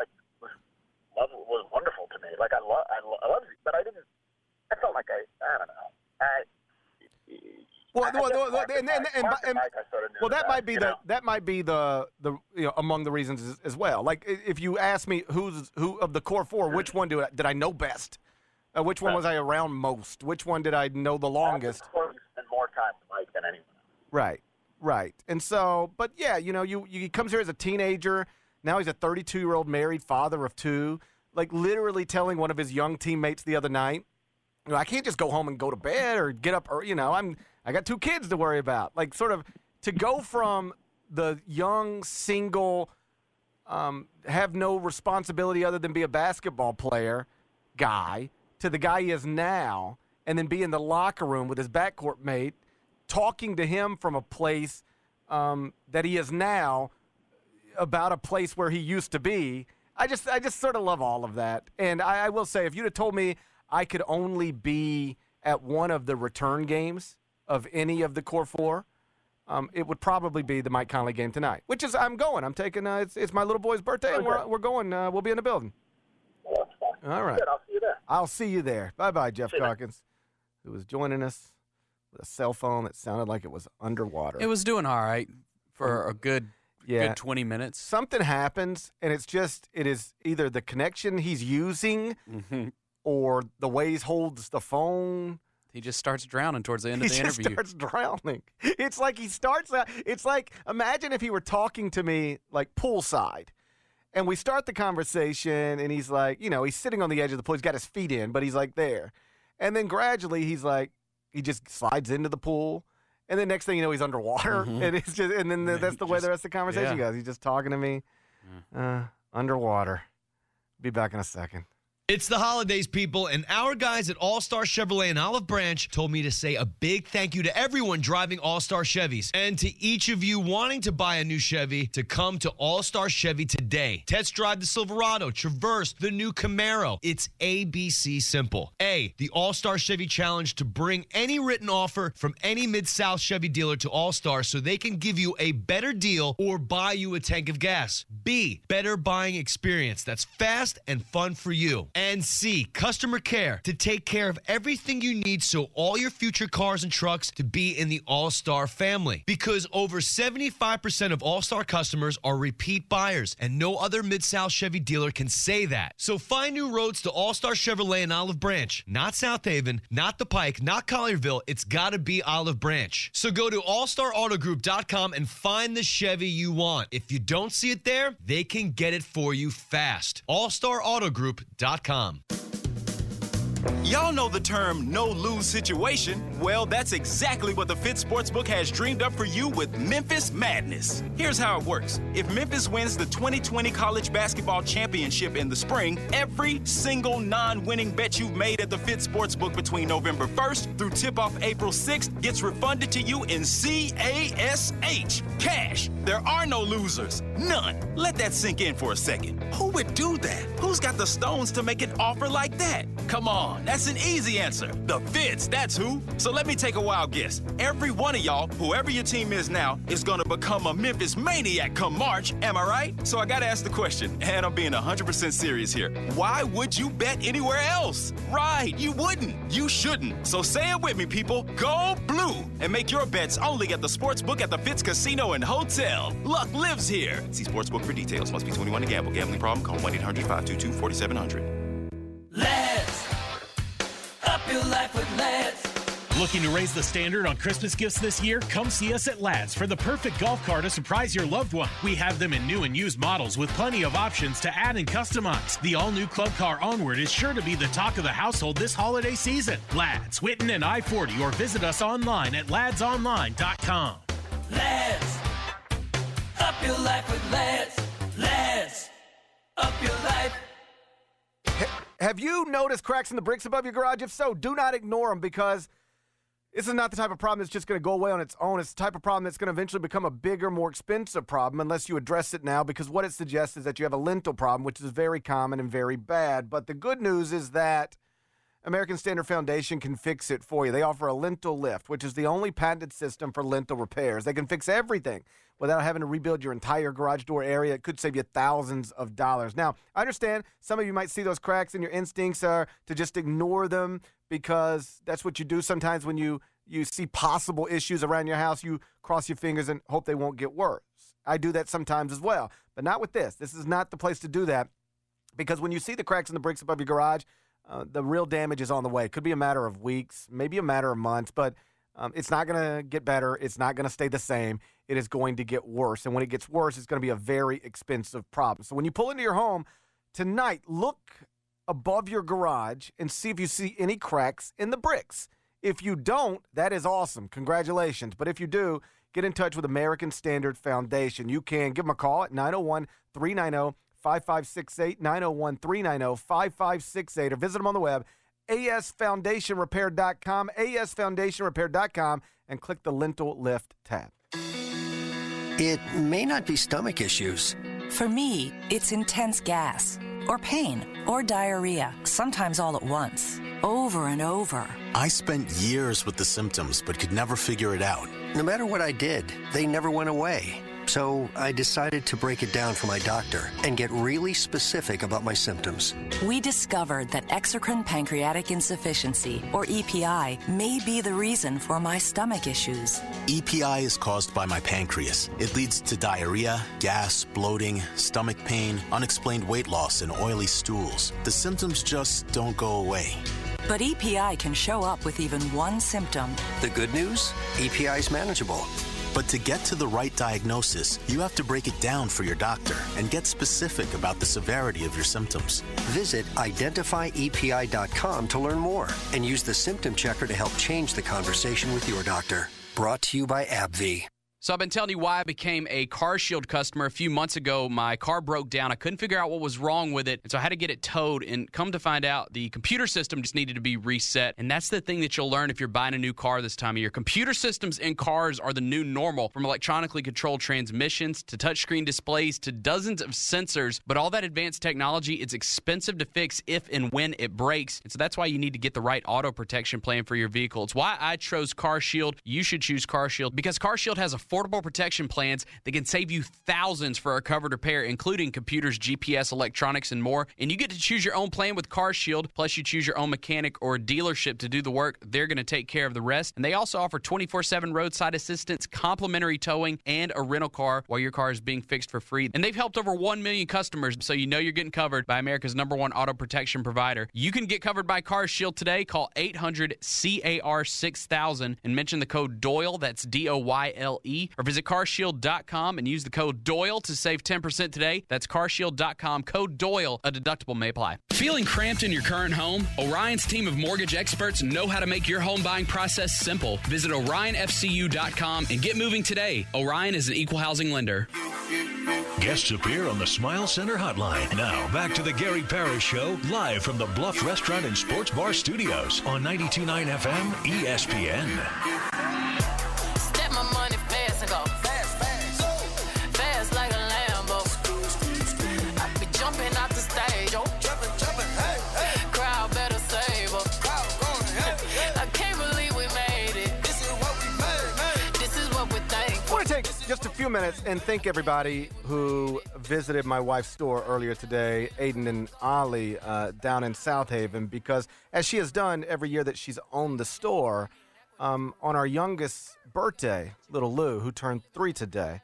was wonderful to me. Like, I love Zebo, but I didn't – I felt like I don't know. That might be the among the reasons as well. Like if you ask me who of the core four, which one did I know best? Which one was I around most? Which one did I know the longest? You spend more time with Mike than anyone else. Right. And so, but yeah, he comes here as a teenager. Now he's a 32-year-old married father of two. Like literally telling one of his young teammates the other night, I can't just go home and go to bed or get up, or I got two kids to worry about. Like sort of to go from the young single, have no responsibility other than be a basketball player guy to the guy he is now, and then be in the locker room with his backcourt mate, talking to him from a place that he is now about a place where he used to be. I just sort of love all of that. And I will say, if you'd have told me I could only be at one of the return games of any of the core four, it would probably be the Mike Conley game tonight, which is I'm going. I'm taking it's my little boy's birthday, and we're going. We'll be in the building. Well, that's fine. All right. Good. I'll see you there. I'll see you there. Bye-bye, Jeff Calkins, who was joining us with a cell phone that sounded like it was underwater. It was doing all right for a good 20 minutes. Something happens, and it is either the connection he's using or the way he holds the phone. He just starts drowning towards the end of the interview. He just starts drowning. It's like he starts out. It's like, imagine if he were talking to me like poolside, and we start the conversation, and he's like, he's sitting on the edge of the pool. He's got his feet in, but he's like there. And then gradually he's like, he just slides into the pool. And then next thing you know, he's underwater. And it's just, and then that's the way the rest of the conversation goes. He's just talking to me underwater. Be back in a second. It's the holidays, people, and our guys at All-Star Chevrolet in Olive Branch told me to say a big thank you to everyone driving All-Star Chevys and to each of you wanting to buy a new Chevy to come to All-Star Chevy today. Test drive the Silverado, Traverse, the new Camaro. It's ABC simple. A, the All-Star Chevy Challenge to bring any written offer from any Mid-South Chevy dealer to All-Star so they can give you a better deal or buy you a tank of gas. B, better buying experience that's fast and fun for you. And C, customer care to take care of everything you need so all your future cars and trucks to be in the All-Star family. Because over 75% of All-Star customers are repeat buyers, and no other Mid-South Chevy dealer can say that. So find new roads to All-Star Chevrolet in Olive Branch. Not South Haven, not The Pike, not Collierville. It's got to be Olive Branch. So go to allstarautogroup.com and find the Chevy you want. If you don't see it there, they can get it for you fast. allstarautogroup.com. Y'all know the term no-lose situation. Well, that's exactly what the Fit Sportsbook has dreamed up for you with Memphis Madness. Here's how it works. If Memphis wins the 2020 College Basketball Championship in the spring, every single non-winning bet you've made at the Fit Sportsbook between November 1st through tip-off April 6th gets refunded to you in CASH, cash. There are no losers. None. Let that sink in for a second. Who would do that? Who's got the stones to make an offer like that? Come on, that's an easy answer. The Fits, that's who. So let me take a wild guess. Every one of y'all, whoever your team is now, is going to become a Memphis Maniac come March. Am I right? So I got to ask the question, and I'm being 100% serious here. Why would you bet anywhere else? Right, you wouldn't. You shouldn't. So say it with me, people. Go blue and make your bets only at the Sportsbook at the Fitz Casino and Hotel. Luck lives here. See Sportsbook for details. Must be 21 to gamble. Gambling problem? Call 1-800-522-4700. Let's up your life with Let's. Looking to raise the standard on Christmas gifts this year? Come see us at Ladd's for the perfect golf cart to surprise your loved one. We have them in new and used models with plenty of options to add and customize. The all-new Club Car Onward is sure to be the talk of the household this holiday season. Ladd's, Whitten and I-40, or visit us online at ladsonline.com. Let's up your life with Let's. Let's up your life. Have you noticed cracks in the bricks above your garage? If so, do not ignore them, because this is not the type of problem that's just going to go away on its own. It's the type of problem that's going to eventually become a bigger, more expensive problem unless you address it now, because what it suggests is that you have a lintel problem, which is very common and very bad. But the good news is that American Standard Foundation can fix it for you. They offer a lintel lift, which is the only patented system for lintel repairs. They can fix everything without having to rebuild your entire garage door area. It could save you thousands of dollars. Now, I understand some of you might see those cracks and your instincts are to just ignore them, because that's what you do sometimes when you see possible issues around your house. You cross your fingers and hope they won't get worse. I do that sometimes as well, but not with this. This is not the place to do that, because when you see the cracks in the bricks above your garage, the real damage is on the way. It could be a matter of weeks, maybe a matter of months, but it's not going to get better. It's not going to stay the same. It is going to get worse. And when it gets worse, it's going to be a very expensive problem. So when you pull into your home tonight, look above your garage and see if you see any cracks in the bricks. If you don't, that is awesome. Congratulations. But if you do, get in touch with American Standard Foundation. You can give them a call at 901-390-5568, 901-390-5568, or visit them on the web, asfoundationrepair.com, asfoundationrepair.com, and click the lintel lift tab. It may not be stomach issues. For me, it's intense gas, or pain, or diarrhea, sometimes all at once, over and over. I spent years with the symptoms, but could never figure it out. No matter what I did, they never went away. So I decided to break it down for my doctor and get really specific about my symptoms. We discovered that exocrine pancreatic insufficiency, or EPI, may be the reason for my stomach issues. EPI is caused by my pancreas. It leads to diarrhea, gas, bloating, stomach pain, unexplained weight loss, and oily stools. The symptoms just don't go away. But EPI can show up with even one symptom. The good news? EPI is manageable. But to get to the right diagnosis, you have to break it down for your doctor and get specific about the severity of your symptoms. Visit identifyepi.com to learn more and use the symptom checker to help change the conversation with your doctor. Brought to you by AbbVie. So I've been telling you why I became a CarShield customer. A few months ago, my car broke down. I couldn't figure out what was wrong with it, and so I had to get it towed. And come to find out, the computer system just needed to be reset. And that's the thing that you'll learn if you're buying a new car this time of year. Computer systems in cars are the new normal, from electronically controlled transmissions to touchscreen displays to dozens of sensors. But all that advanced technology, it's expensive to fix if and when it breaks. And so that's why you need to get the right auto protection plan for your vehicle. It's why I chose CarShield. You should choose CarShield because CarShield has affordable protection plans that can save you thousands for a covered repair, including computers, GPS, electronics, and more. And you get to choose your own plan with CarShield. Plus, you choose your own mechanic or dealership to do the work. They're going to take care of the rest. And they also offer 24/7 roadside assistance, complimentary towing, and a rental car while your car is being fixed for free. And they've helped over 1 million customers, so you know you're getting covered by America's #1 auto protection provider. You can get covered by CarShield today. Call 800-CAR-6000 and mention the code DOYLE, that's DOYLE, or visit carshield.com and use the code DOYLE to save 10% today. That's carshield.com, code DOYLE. A deductible may apply. Feeling cramped in your current home? Orion's team of mortgage experts know how to make your home buying process simple. Visit orionfcu.com and get moving today. Orion is an equal housing lender. Guests appear on the Smile Center hotline. Now, back to the Gary Parrish Show, live from the Bluff Restaurant and Sports Bar Studios on 92.9 FM ESPN. Step my money fast and go fast, fast like a Lambo. I be jumping out the stage, jumping, hey, crowd better save up. I can't believe we made it. This is what we made. This is what we think. I want to take just a few minutes and thank everybody who visited my wife's store earlier today, Aiden and Ollie, down in South Haven, because as she has done every year that she's owned the store, on our youngest birthday, little Lou, who turned 3 today,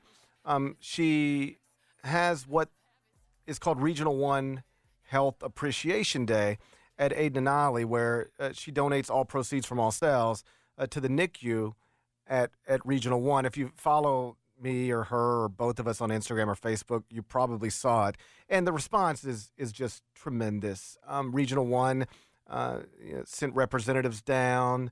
she has what is called Regional 1 Health Appreciation Day at Aiden and Ollie, where she donates all proceeds from all sales to the NICU at Regional 1. If you follow me or her or both of us on Instagram or Facebook, you probably saw it. And the response is just tremendous. Regional 1 sent representatives down,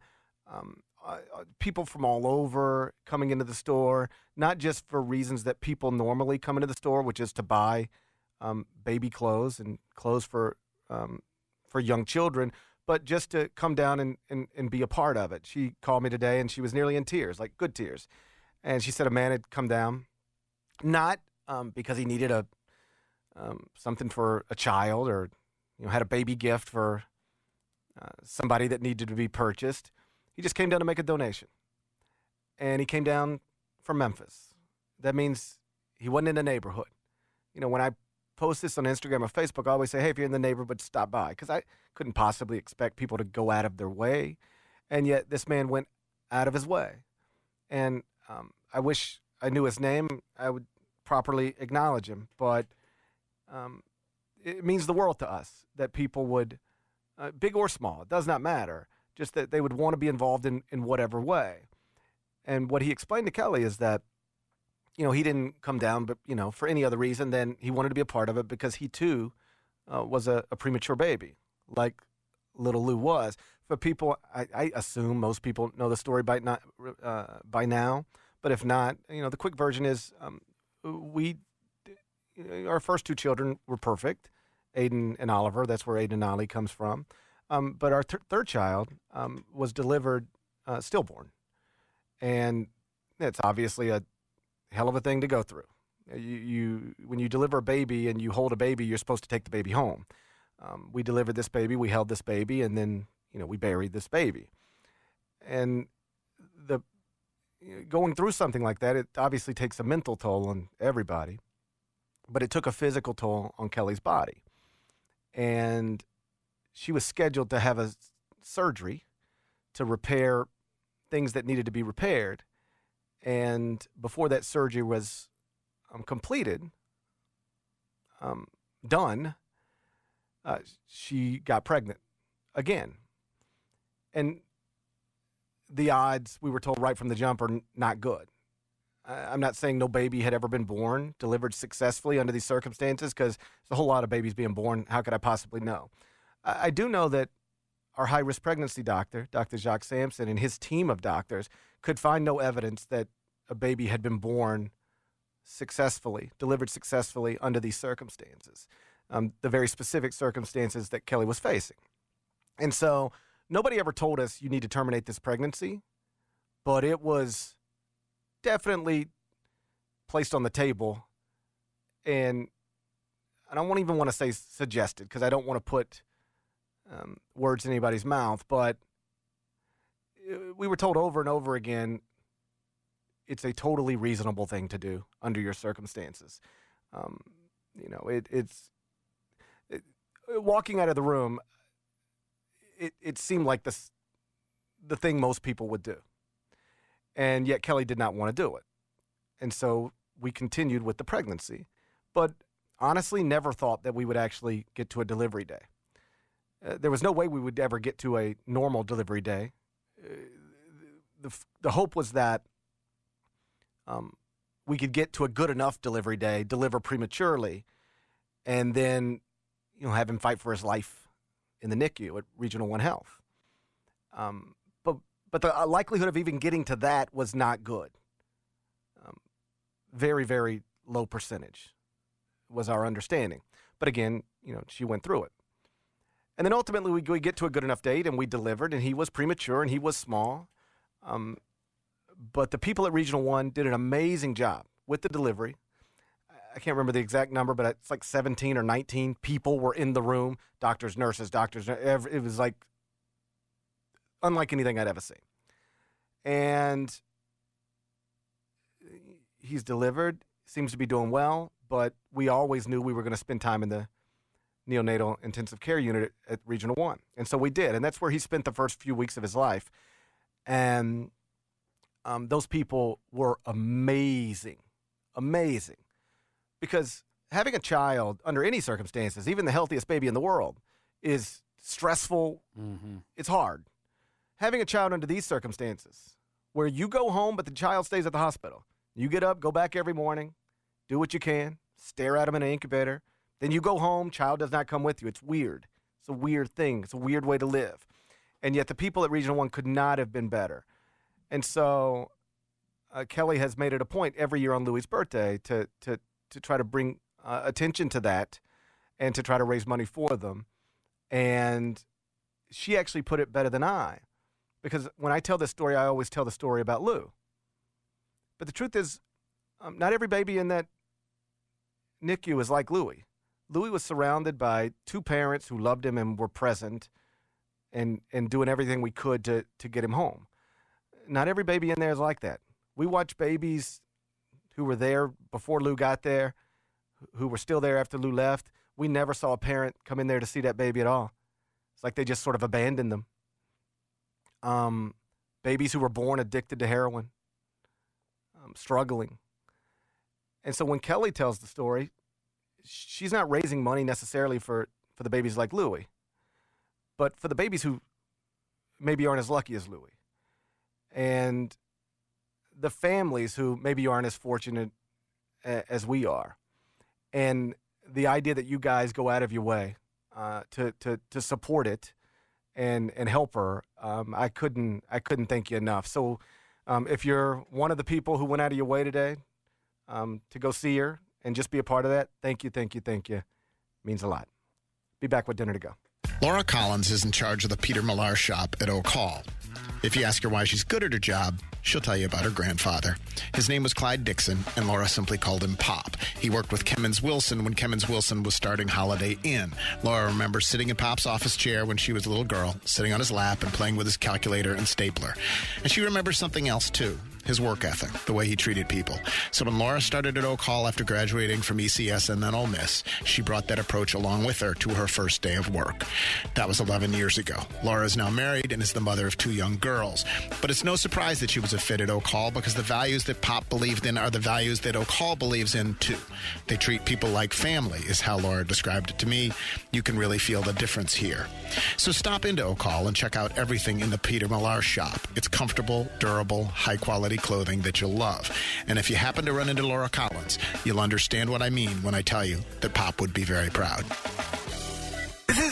people from all over coming into the store, not just for reasons that people normally come into the store, which is to buy baby clothes and clothes for young children, but just to come down and be a part of it. She called me today, and she was nearly in tears, like good tears. And she said a man had come down, not because he needed something for a child or had a baby gift for somebody that needed to be purchased. He just came down to make a donation. And he came down from Memphis. That means he wasn't in the neighborhood. When I post this on Instagram or Facebook, I always say, hey, if you're in the neighborhood, stop by. Because I couldn't possibly expect people to go out of their way. And yet this man went out of his way. And I wish I knew his name. I would properly acknowledge him. But it means the world to us that people would, big or small, it does not matter, just that they would want to be involved in whatever way. And what he explained to Kelly is that, he didn't come down, but, for any other reason than he wanted to be a part of it because he, too, was a premature baby, like little Lou was. For people, I assume most people know the story by now. But if not, the quick version is our first 2 children were perfect, Aiden and Oliver. That's where Aiden and Ollie comes from. But our third child was delivered stillborn. And it's obviously a hell of a thing to go through. When you deliver a baby and you hold a baby, you're supposed to take the baby home. We delivered this baby, we held this baby, and then we buried this baby. And going through something like that, it obviously takes a mental toll on everybody, but it took a physical toll on Kelly's body. And she was scheduled to have a surgery to repair things that needed to be repaired. And before that surgery was completed, done, she got pregnant again. And the odds, we were told right from the jump, are not good. I'm not saying no baby had ever been born, delivered successfully under these circumstances, because there's a whole lot of babies being born. How could I possibly know? I do know that our high-risk pregnancy doctor, Dr. Jacques Sampson, and his team of doctors could find no evidence that a baby had been born successfully, delivered successfully under these circumstances, the very specific circumstances that Kelly was facing. And so nobody ever told us you need to terminate this pregnancy, but it was definitely placed on the table. And I don't even want to say suggested because I don't want to put words in anybody's mouth, but we were told over and over again, it's a totally reasonable thing to do under your circumstances. Walking out of the room, it seemed like the thing most people would do. And yet Kelly did not want to do it. And so we continued with the pregnancy, but honestly never thought that we would actually get to a delivery day. There was no way we would ever get to a normal delivery day. The hope was that we could get to a good enough delivery day, deliver prematurely, and then have him fight for his life in the NICU at Regional One Health. But the likelihood of even getting to that was not good. Very, very low percentage was our understanding. But again, she went through it. And then ultimately we get to a good enough date and we delivered, and he was premature and he was small. But the people at Regional One did an amazing job with the delivery. I can't remember the exact number, but it's like 17 or 19 people were in the room. Doctors, nurses, it was like unlike anything I'd ever seen. And he's delivered, seems to be doing well, but we always knew we were going to spend time in the neonatal intensive care unit at Regional One. And so we did. And that's where he spent the first few weeks of his life. And those people were amazing. Because having a child under any circumstances, even the healthiest baby in the world, is stressful. Mm-hmm. It's hard. Having a child under these circumstances, where you go home but the child stays at the hospital. You get up, go back every morning, do what you can, stare at him in an incubator. Then you go home, child does not come with you. It's weird. It's a weird thing. It's a weird way to live. And yet the people at Regional One could not have been better. And so Kelly has made it a point every year on Louie's birthday to try to bring attention to that and to try to raise money for them. And she actually put it better than I. Because when I tell this story, I always tell the story about Lou. But the truth is, not every baby in that NICU is like Louie. Louie was surrounded by two parents who loved him and were present and doing everything we could to get him home. Not every baby in there is like that. We watch babies who were there before Lou got there, who were still there after Lou left. We never saw a parent come in there to see that baby at all. It's like they just sort of abandoned them. Babies who were born addicted to heroin, struggling. And so when Kelly tells the story, she's not raising money necessarily for the babies like Louie, but for the babies who maybe aren't as lucky as Louie. And the families who maybe aren't as fortunate as we are. And the idea that you guys go out of your way to support it and help her, I couldn't thank you enough. So if you're one of the people who went out of your way today to go see her and just be a part of that, thank you. It means a lot. Be back with dinner to go. Laura Collins is in charge of the Peter Millar shop at Oak Hall. If you ask her why she's good at her job, she'll tell you about her grandfather. His name was Clyde Dixon, and Laura simply called him Pop. He worked with Kemmons Wilson when Kemmons Wilson was starting Holiday Inn. Laura remembers sitting in Pop's office chair when she was a little girl, sitting on his lap and playing with his calculator and stapler. And she remembers something else, too. His work ethic, the way he treated people. So when Laura started at Oak Hall after graduating from ECS and then Ole Miss, she brought that approach along with her to her first day of work. That was 11 years ago. Laura is now married and is the mother of 2 young girls. But it's no surprise that she was a fit at Oak Hall because the values that Pop believed in are the values that Oak Hall believes in, too. They treat people like family, is how Laura described it to me. You can really feel the difference here. So stop into Oak Hall and check out everything in the Peter Millar shop. It's comfortable, durable, high-quality clothing that you'll love. And if you happen to run into Laura Collins, you'll understand what I mean when I tell you that Pop would be very proud. This is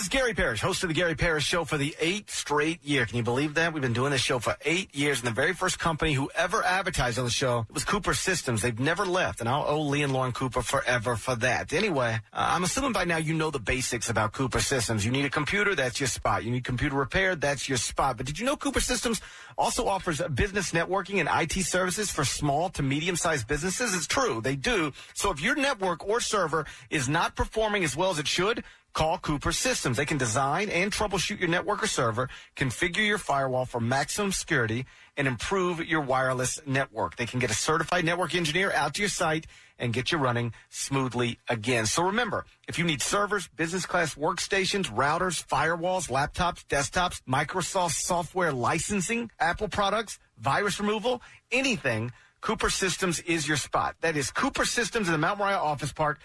is Gary Parrish, host of the Gary Parrish Show for the 8th straight year. Can you believe that? We've been doing this show for 8 years, and the very first company who ever advertised on the show was Cooper Systems. They've never left, and I'll owe Lee and Lauren Cooper forever for that. Anyway, I'm assuming by now you know the basics about Cooper Systems. You need a computer, that's your spot. You need computer repair, that's your spot. But did you know Cooper Systems also offers business networking and IT services for small to medium-sized businesses? It's true, they do. So if your network or server is not performing as well as it should, call Cooper Systems. They can design and troubleshoot your network or server, configure your firewall for maximum security, and improve your wireless network. They can get a certified network engineer out to your site and get you running smoothly again. So remember, if you need servers, business class workstations, routers, firewalls, laptops, desktops, Microsoft software licensing, Apple products, virus removal, anything, Cooper Systems is your spot. That is Cooper Systems in the Mount Moriah Office Park,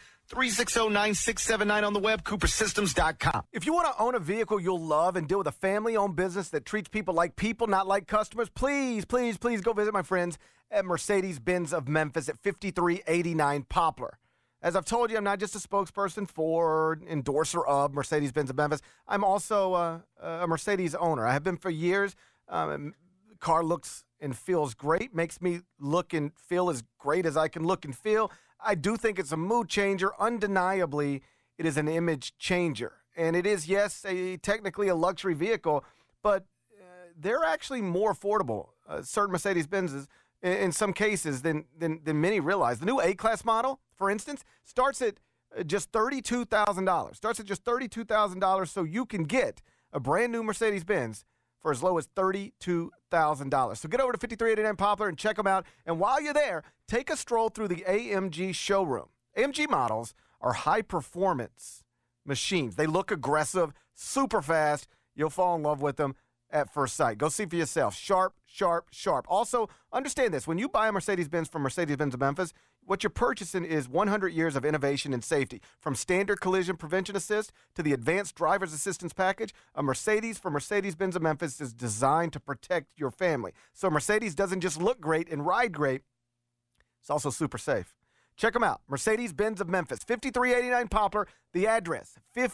360-9679 on the web, coopersystems.com. If you want to own a vehicle you'll love and deal with a family-owned business that treats people like people, not like customers, please go visit my friends at Mercedes-Benz of Memphis at 5389 Poplar. As I've told you, I'm not just a spokesperson for or endorser of Mercedes-Benz of Memphis. I'm also a Mercedes owner. I have been for years. The car looks and feels great, makes me look and feel as great as I can look and feel. I do think it's a mood changer. Undeniably, it is an image changer. And it is, yes, technically a luxury vehicle, but they're actually more affordable, certain Mercedes-Benzes, in some cases than many realize. The new A-Class model, for instance, starts at just $32,000. Starts at just $32,000, so you can get a brand new Mercedes-Benz for as low as $32,000. So get over to 5389 Poplar and check them out. And while you're there, take a stroll through the AMG showroom. AMG models are high-performance machines. They look aggressive, super fast. You'll fall in love with them at first sight. Go see for yourself. Sharp, sharp, sharp. Also, understand this. When you buy a Mercedes-Benz from Mercedes-Benz of Memphis, what you're purchasing is 100 years of innovation and safety. From standard collision prevention assist to the advanced driver's assistance package, a Mercedes from Mercedes-Benz of Memphis is designed to protect your family. So Mercedes doesn't just look great and ride great, it's also super safe. Check them out. Mercedes-Benz of Memphis, 5389 Poplar. The address,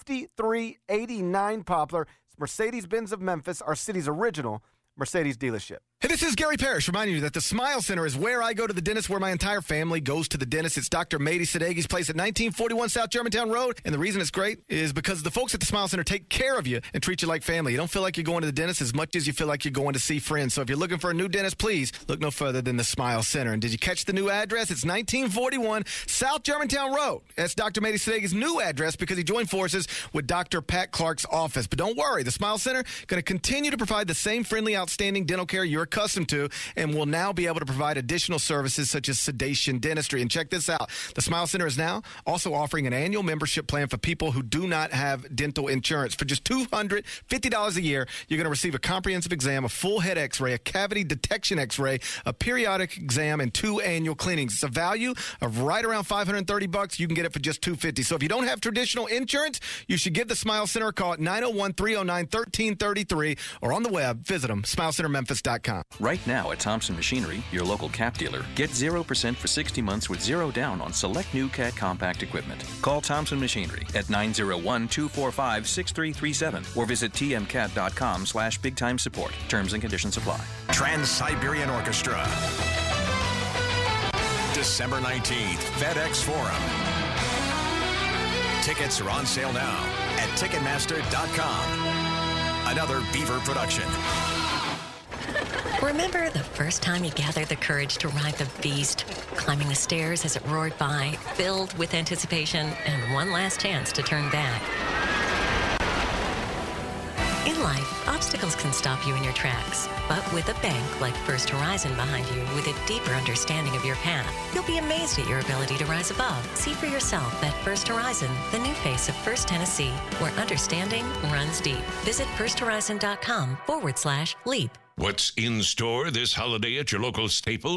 5389 Poplar. It's Mercedes-Benz of Memphis, our city's original Mercedes dealership. Hey, this is Gary Parrish reminding you that the Smile Center is where I go to the dentist, where my entire family goes to the dentist. It's Dr. Mady Sadegi's place at 1941 South Germantown Road. And the reason it's great is because the folks at the Smile Center take care of you and treat you like family. You don't feel like you're going to the dentist as much as you feel like you're going to see friends. So if you're looking for a new dentist, please look no further than the Smile Center. And did you catch the new address? It's 1941 South Germantown Road. That's Dr. Mady Sadegi's new address because he joined forces with Dr. Pat Clark's office. But don't worry, the Smile Center going to continue to provide the same friendly, outstanding dental care you're accustomed to, and will now be able to provide additional services such as sedation dentistry. And check this out. The Smile Center is now also offering an annual membership plan for people who do not have dental insurance. For just $250 a year, you're going to receive a comprehensive exam, a full head x-ray, a cavity detection x-ray, a periodic exam, and 2 annual cleanings. It's a value of right around $530. You can get it for just $250. So if you don't have traditional insurance, you should give the Smile Center a call at 901-309-1333 or on the web. Visit them, smilecentermemphis.com. Right now at Thompson Machinery, your local Cat dealer, get 0% for 60 months with 0 down on select new Cat compact equipment. Call Thompson Machinery at 901-245-6337 or visit tmcat.com/big-time support. Terms and conditions apply. Trans-Siberian Orchestra. December 19th, FedEx Forum. Tickets are on sale now at Ticketmaster.com. Another Beaver production. Remember the first time you gathered the courage to ride the beast, climbing the stairs as it roared by, filled with anticipation and one last chance to turn back? In life, obstacles can stop you in your tracks. But with a bank like First Horizon behind you with a deeper understanding of your path, you'll be amazed at your ability to rise above. See for yourself at First Horizon, the new face of First Tennessee, where understanding runs deep. Visit firsthorizon.com/leap. What's in store this holiday at your local Staples?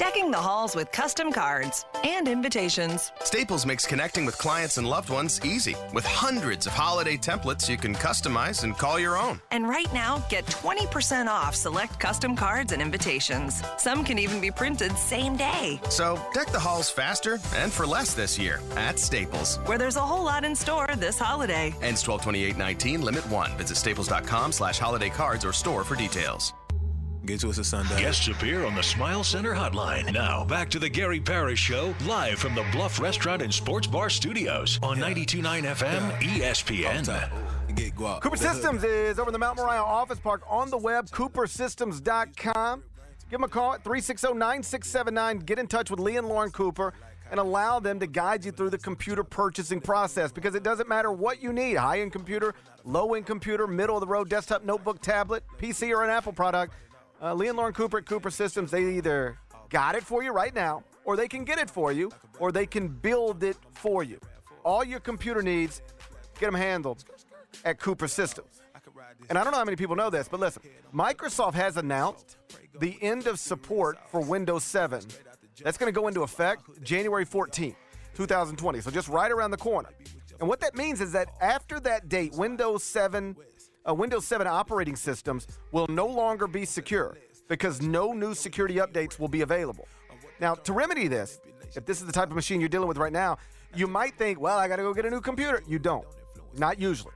decking the halls with custom cards and invitations. Staples makes connecting with clients and loved ones easy. With hundreds of holiday templates you can customize and call your own. And right now, get 20% off select custom cards and invitations. Some can even be printed same day. So deck the halls faster and for less this year at Staples. Where there's a whole lot in store this holiday. Ends 12/28/19, limit 1. Visit staples.com/holiday cards or store for details. Get to us at sundown. Guests appear on the Smile Center hotline. Now, back to the Gary Parrish Show, live from the Bluff Restaurant and Sports Bar Studios on 92.9 FM ESPN. Cooper Systems is over in the Mount Moriah Office Park on the web, coopersystems.com. Give them a call at 360-9679. Get in touch with Lee and Lauren Cooper and allow them to guide you through the computer purchasing process, because it doesn't matter what you need, high-end computer, low-end computer, middle-of-the-road desktop, notebook, tablet, PC, or an Apple product. Lee and Lauren Cooper at Cooper Systems, they either got it for you right now, or they can get it for you, or they can build it for you. All your computer needs, get them handled at Cooper Systems. And I don't know how many people know this, but listen, Microsoft has announced the end of support for Windows 7. That's going to go into effect January 14th, 2020, so just right around the corner. And what that means is that after that date, Windows 7 operating systems will no longer be secure because no new security updates will be available. Now, to remedy this, if this is the type of machine you're dealing with right now, you might think, well, I got to go get a new computer. You don't. Not usually.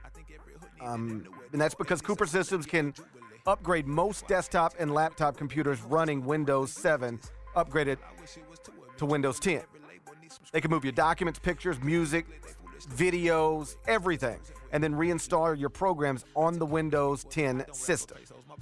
And that's because Cooper Systems can upgrade most desktop and laptop computers running Windows 7 upgraded to Windows 10. They can move your documents, pictures, music, videos, everything, and then reinstall your programs on the Windows 10 system.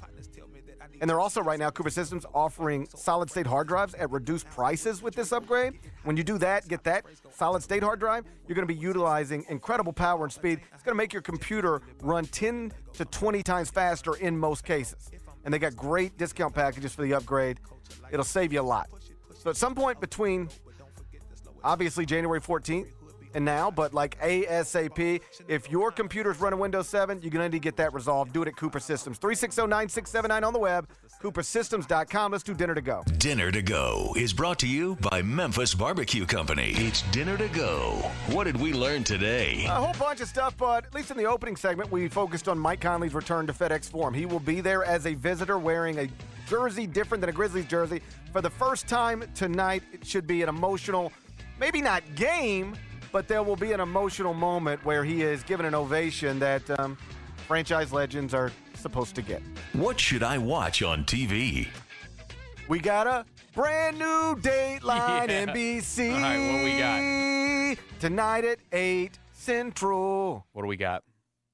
And they're also right now, Cooper Systems, offering solid-state hard drives at reduced prices with this upgrade. When you do that, get that solid-state hard drive, you're going to be utilizing incredible power and speed. It's going to make your computer run 10 to 20 times faster in most cases. And they got great discount packages for the upgrade. It'll save you a lot. So at some point between, obviously, January 14th and now, but like ASAP, if your computer's running Windows 7, you're going to need to get that resolved. Do it at Cooper Systems. 360-9679 on the web, coopersystems.com. Let's do Dinner to Go. Dinner to Go is brought to you by Memphis Barbecue Company. It's Dinner to Go. What did we learn today? A whole bunch of stuff, but at least in the opening segment, we focused on Mike Conley's return to FedEx Forum. He will be there as a visitor wearing a jersey different than a Grizzlies jersey. For the first time tonight, it should be an emotional, maybe not game, but there will be an emotional moment where he is given an ovation that franchise legends are supposed to get. What should I watch on TV? We got a brand new Dateline NBC. All right, what we got? Tonight at 8 Central. What do we got?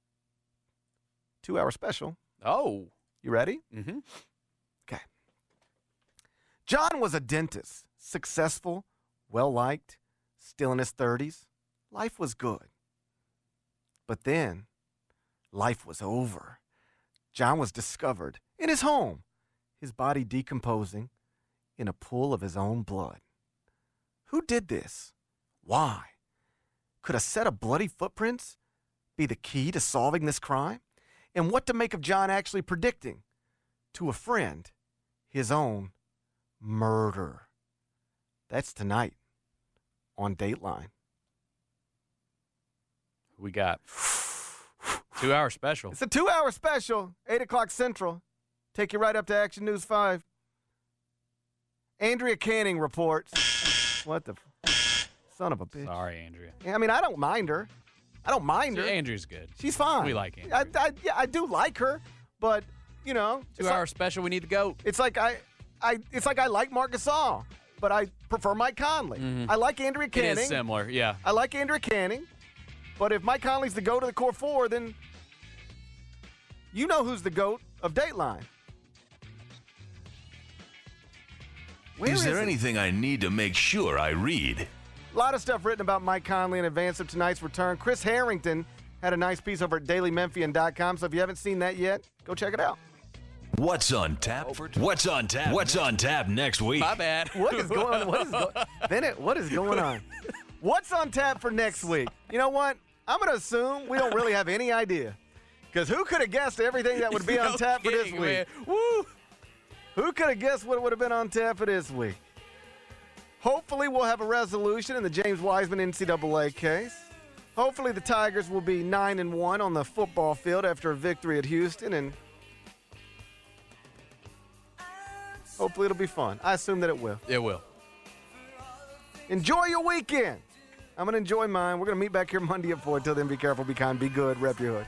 2-hour special. Oh. You ready? Mm-hmm. Okay. John was a dentist, successful, well-liked, still in his 30s. Life was good. But then, life was over. John was discovered in his home, his body decomposing in a pool of his own blood. Who did this? Why? Could a set of bloody footprints be the key to solving this crime? And what to make of John actually predicting to a friend his own murder? That's tonight on Dateline. We got 2-hour special. It's a 2-hour special, 8 o'clock Central. Take you right up to Action News 5. Andrea Canning reports. What the son of a bitch. Sorry, Andrea. Yeah, I mean, I don't mind her. Andrea's good. She's fine. We like Andrea. I do like her, but, you know. 2-hour special, we need to go. It's like I like Marc Gasol, but I prefer Mike Conley. Mm-hmm. I like Andrea Canning. It is similar, yeah. I like Andrea Canning. But if Mike Conley's the GOAT of the core four, then you know who's the GOAT of Dateline. Is there anything I need to make sure I read? A lot of stuff written about Mike Conley in advance of tonight's return. Chris Harrington had a nice piece over at dailymemphian.com, so if you haven't seen that yet, go check it out. What's on tap next week? My bad. What is going on? Bennett, what is going on? What's on tap for next week? You know what? I'm going to assume we don't really have any idea. Because who could have guessed everything that would be on tap for this week? Man. Woo! Who could have guessed what would have been on tap for this week? Hopefully we'll have a resolution in the James Wiseman NCAA case. Hopefully the Tigers will be 9-1 on the football field after a victory at Houston, and hopefully it'll be fun. I assume that it will. It will. Enjoy your weekend. I'm going to enjoy mine. We're going to meet back here Monday at 4. Until then, be careful, be kind, be good, rep your hood.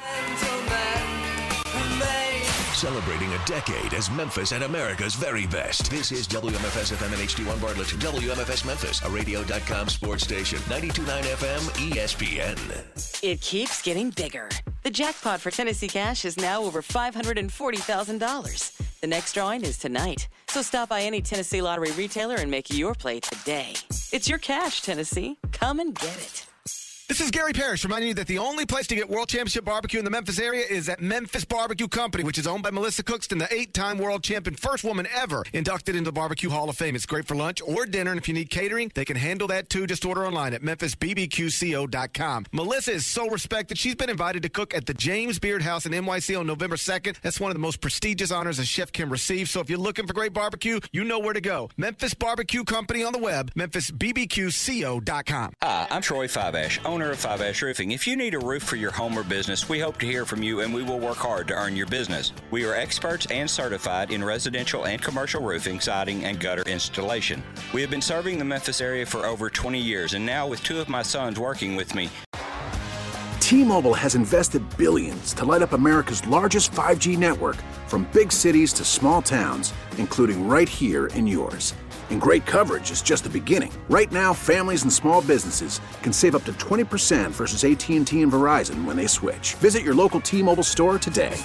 Celebrating a decade as Memphis at America's very best. This is WMFS-FM and HD1 Bartlett. WMFS Memphis, a radio.com sports station. 92.9 FM ESPN. It keeps getting bigger. The jackpot for Tennessee Cash is now over $540,000. The next drawing is tonight. So stop by any Tennessee Lottery retailer and make your play today. It's your cash, Tennessee. Come and get it. This is Gary Parrish reminding you that the only place to get World Championship barbecue in the Memphis area is at Memphis Barbecue Company, which is owned by Melissa Cookston, the 8-time world champion, first woman ever inducted into the Barbecue Hall of Fame. It's great for lunch or dinner, and if you need catering, they can handle that too. Just order online at memphisbbqco.com. Melissa is so respected. She's been invited to cook at the James Beard House in NYC on November 2nd. That's one of the most prestigious honors a chef can receive. So if you're looking for great barbecue, you know where to go. Memphis Barbecue Company on the web, memphisbbqco.com. Hi, I'm Troy Fiveash, owner of Fiveash Roofing. If you need a roof for your home or business, we hope to hear from you, and we will work hard to earn your business. We are experts and certified in residential and commercial roofing, siding, and gutter installation. We have been serving the Memphis area for over 20 years, and now with 2 of my sons working with me. T-Mobile has invested billions to light up America's largest 5G network, from big cities to small towns, including right here in yours. And great coverage is just the beginning. Right now, families and small businesses can save up to 20% versus AT&T and Verizon when they switch. Visit your local T-Mobile store today.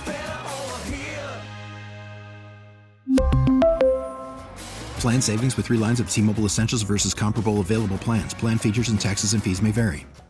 Plan savings with 3 lines of T-Mobile Essentials versus comparable available plans. Plan features and taxes and fees may vary.